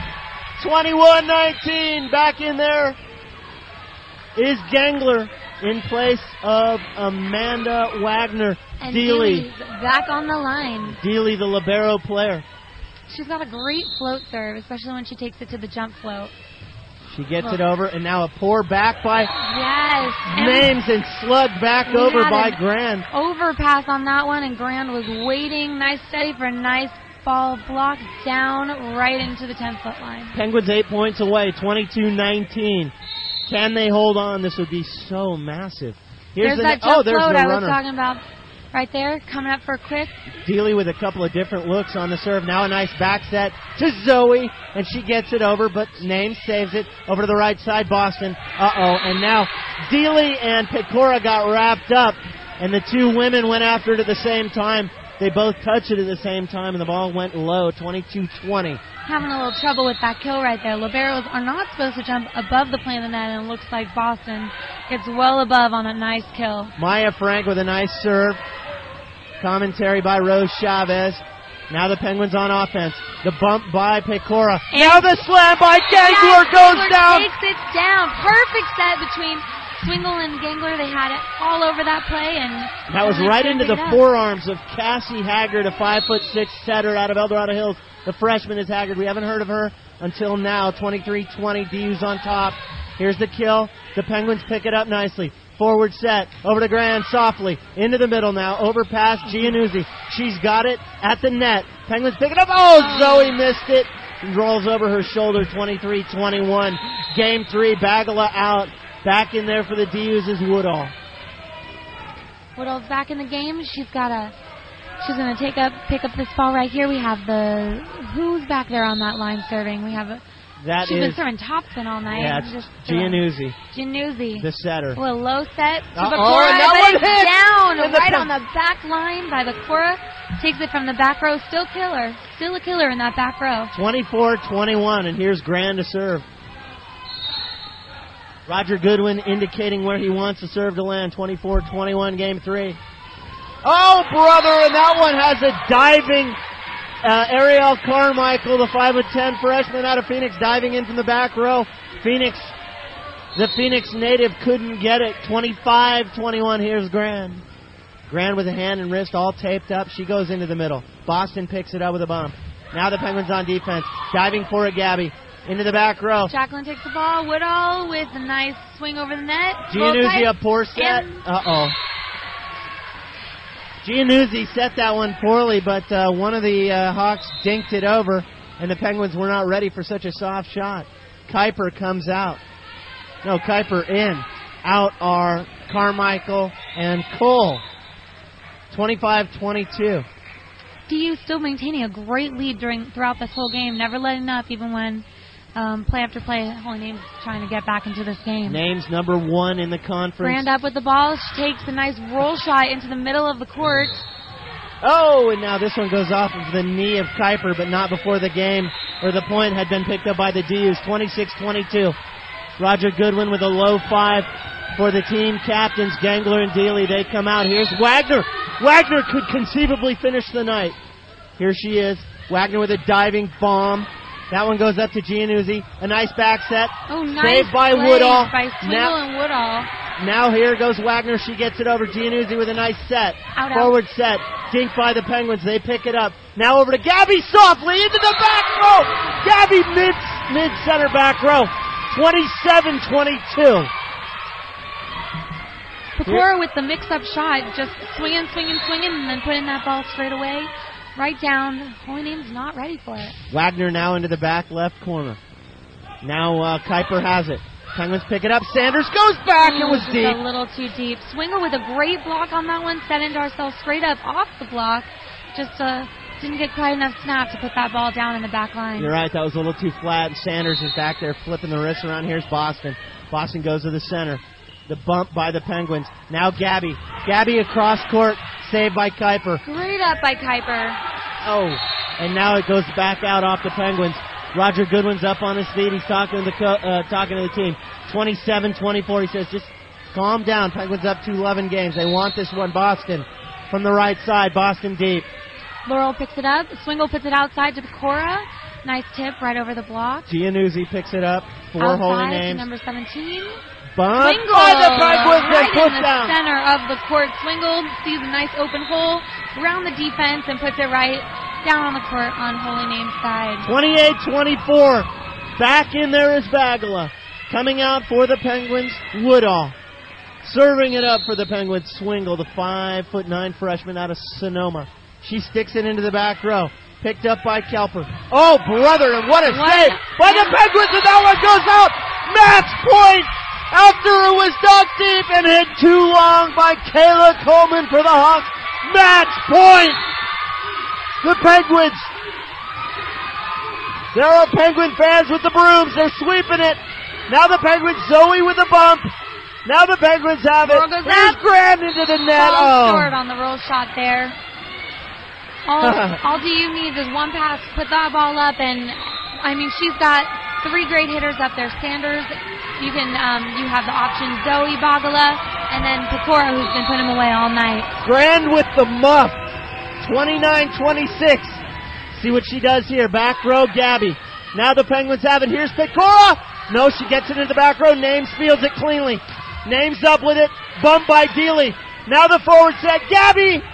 21-19. Back in there is Gangler in place of Amanda Wagner. And Deely back on the line. Deely, the libero player. She's got a great float serve, especially when she takes it to the jump float. She gets it over, and now a poor back by Names and slugged back over by Grand. Overpass on that one, and Grand was waiting. Nice steady for a nice ball blocked down right into the 10-foot line. Penguins 8 points away, 22-19. Can they hold on? This would be so massive. There's that jump float I was talking about. Right there, coming up for a quick. Deely with a couple of different looks on the serve. Now a nice back set to Zoe, and she gets it over, but Names saves it over to the right side. Boston. And now Deely and Pecora got wrapped up, and the two women went after it at the same time. They both touched it at the same time, and the ball went low, 22-20. Having a little trouble with that kill right there. Liberos are not supposed to jump above the plane of the net, and it looks like Boston gets well above on a nice kill. Maya Frank with a nice serve. Commentary by Rose Chavez. Now the Penguins on offense. The bump by Pecora. Now the slam by Gangler goes down. Takes it down. Perfect set between Swingle and Gangler. They had it all over that play, and that was right into the forearms of Cassie Haggard, a 5'6" setter out of El Dorado Hills. The freshman is Haggard. We haven't heard of her until now. 23-20. DU's on top. Here's the kill. The Penguins pick it up nicely. Forward set, over to Grand, softly, into the middle now, over past Giannuzzi. She's got it at the net. Penguins pick it up. Zoe missed it. And rolls over her shoulder, 23-21. Game 3, Bagala out. Back in there for the DUs is Woodall. Woodall's back in the game. She's going to pick up this ball right here. We have who's back there on that line serving? We have She's been serving topspin all night. Yeah, it's Giannuzzi. Giannuzzi. The setter. Well, low set to Pecora, but it's down right on the back line by Pecora. Takes it from the back row. Still killer. Still a killer in that back row. 24-21, and here's Grand to serve. Roger Goodwin indicating where he wants the serve to land. 24-21, game 3. Oh, brother, and that one has a diving... Ariel Carmichael, the 5'10" freshman out of Phoenix, diving in from the back row. The Phoenix native couldn't get it. 25-21, here's Grand. Grand with a hand and wrist all taped up. She goes into the middle. Boston picks it up with a bump. Now the Penguins on defense. Diving for it, Gabby. Into the back row. Jacqueline takes the ball. Woodall with a nice swing over the net. Giannuzzi, a poor set. Giannuzzi set that one poorly, but one of the Hawks dinked it over, and the Penguins were not ready for such a soft shot. Kuiper comes out. No, Kuiper in. Out are Carmichael and Cole. 25-22. DU still maintaining a great lead throughout this whole game, never letting up even when play after play, Holy Names trying to get back into this game. Names number 1 in the conference. Grand up with the ball. She takes a nice roll shot into the middle of the court. Oh, and now this one goes off of the knee of Kuiper, but not before the game, or the point had been picked up by the DUs. 26-22. Roger Goodwin with a low 5 for the team captains, Gangler and Deely. They come out. Here's Wagner. Wagner could conceivably finish the night. Here she is. Wagner with a diving bomb. That one goes up to Giannuzzi. A nice back set. Oh, nice. Saved by Woodall. By Swingle and Woodall. Now here goes Wagner. She gets it over. Giannuzzi with a nice set. Forward set. Dinked by the Penguins. They pick it up. Now over to Gabby softly into the back row. Gabby mid-center back row. 27-22. Pecora with the mix-up shot. Just swinging, and then putting that ball straight away. Right down. Holy Name's not ready for it. Wagner now into the back left corner. Now Kuiper has it. Penguins pick it up. Sanders goes back. It was deep. A little too deep. Swingle with a great block on that one. Set into ourselves straight up off the block. Just didn't get quite enough snap to put that ball down in the back line. You're right. That was a little too flat. Sanders is back there flipping the wrist around. Here's Boston. Boston goes to the center. The bump by the Penguins. Now Gabby. Gabby across court. Saved by Kuiper. Great up by Kuiper. Oh, and now it goes back out off the Penguins. Roger Goodwin's up on his feet. He's talking to the team. 27-24. He says, just calm down. Penguins up to 11 games. They want this one. Boston from the right side. Boston deep. Laurel picks it up. Swingle puts it outside to Cora. Nice tip right over the block. Giannuzzi picks it up for outside Holy Names. Number 17. Bump Swingle by the Penguins right and push in the down. center of the court. Swingle sees a nice open hole around the defense and puts it right down on the court on Holy Name's side. 28-24. Back in there is Bagala. Coming out for the Penguins, Woodall. Serving it up for the Penguins, Swingle, the 5'9" freshman out of Sonoma. She sticks it into the back row. Picked up by Kelper. Oh, brother, and what a save by the Penguins, and that one goes out. Match point after it was dug deep and hit too long by Kayla Coleman for the Hawks. Match point. The Penguins. There are Penguin fans with the brooms. They're sweeping it. Now the Penguins, Zoe with a bump. Now the Penguins have it. Here's Graham into the net. Falls short on the roll shot there. All you need is one pass, put that ball up, and I mean she's got 3 great hitters up there. Sanders, you have the option Zoe Bagala, and then Pecora, who's been putting him away all night. Grand with the muff, 29-26. See what she does here. Back row, Gabby. Now the Penguins have it. Here's Pecora. No, she gets it into the back row. Names fields it cleanly. Names up with it. Bumped by Dealey. Now the forward set, Gabby.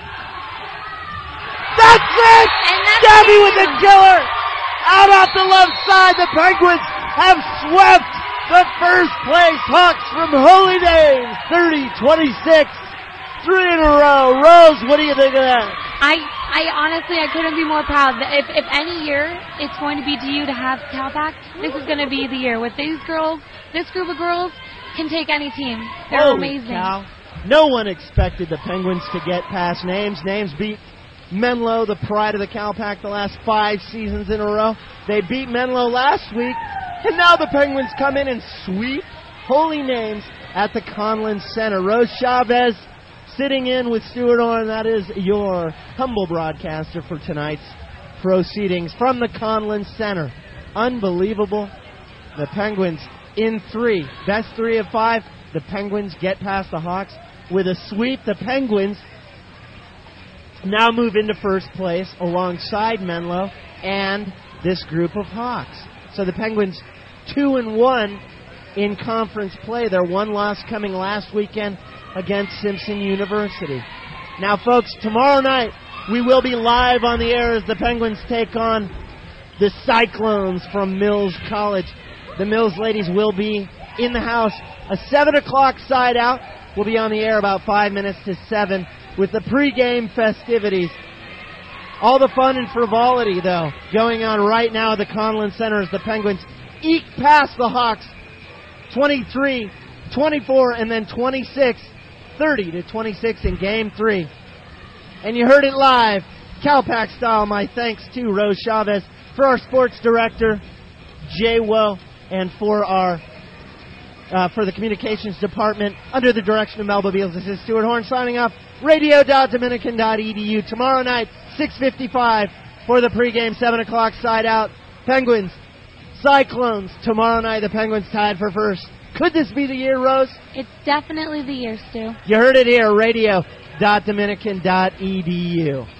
That's it! Gabby with a killer! Out off the left side, the Penguins have swept the first place Hawks from Holy Names. 30-26. 3 in a row. Rose, what do you think of that? I honestly, I couldn't be more proud. If any year it's going to be to you to have Calpac, this is going to be the year. With these girls, this group of girls can take any team. They're amazing. Cow. No one expected the Penguins to get past Names. Names beat Menlo, the pride of the Calpac, the last 5 seasons in a row. They beat Menlo last week, and now the Penguins come in and sweep Holy Names at the Conlin Center. Rose Chavez sitting in with Stuart Orr, and that is your humble broadcaster for tonight's proceedings from the Conlin Center. Unbelievable. The Penguins in 3. Best 3 of 5. The Penguins get past the Hawks with a sweep. The Penguins now move into first place alongside Menlo and this group of Hawks. So the Penguins 2-1 in conference play. Their one loss coming last weekend against Simpson University. Now, folks, tomorrow night we will be live on the air as the Penguins take on the Cyclones from Mills College. The Mills ladies will be in the house. A 7 o'clock side out. We'll be on the air about 5 minutes to 7 with the pregame festivities. All the fun and frivolity, though, going on right now at the Conlin Center as the Penguins eke past the Hawks 23-24 and then 30-26 in Game 3. And you heard it live, Calpac style. My thanks to Rose Chavez, for our sports director, Jay Woe, and for our for the communications department under the direction of Melba Beals. This is Stuart Horn signing off. Radio.dominican.edu. Tomorrow night, 6:55 for the pregame, 7 o'clock side out. Penguins, Cyclones. Tomorrow night, the Penguins tied for first. Could this be the year, Rose? It's definitely the year, Stu. You heard it here. Radio.dominican.edu.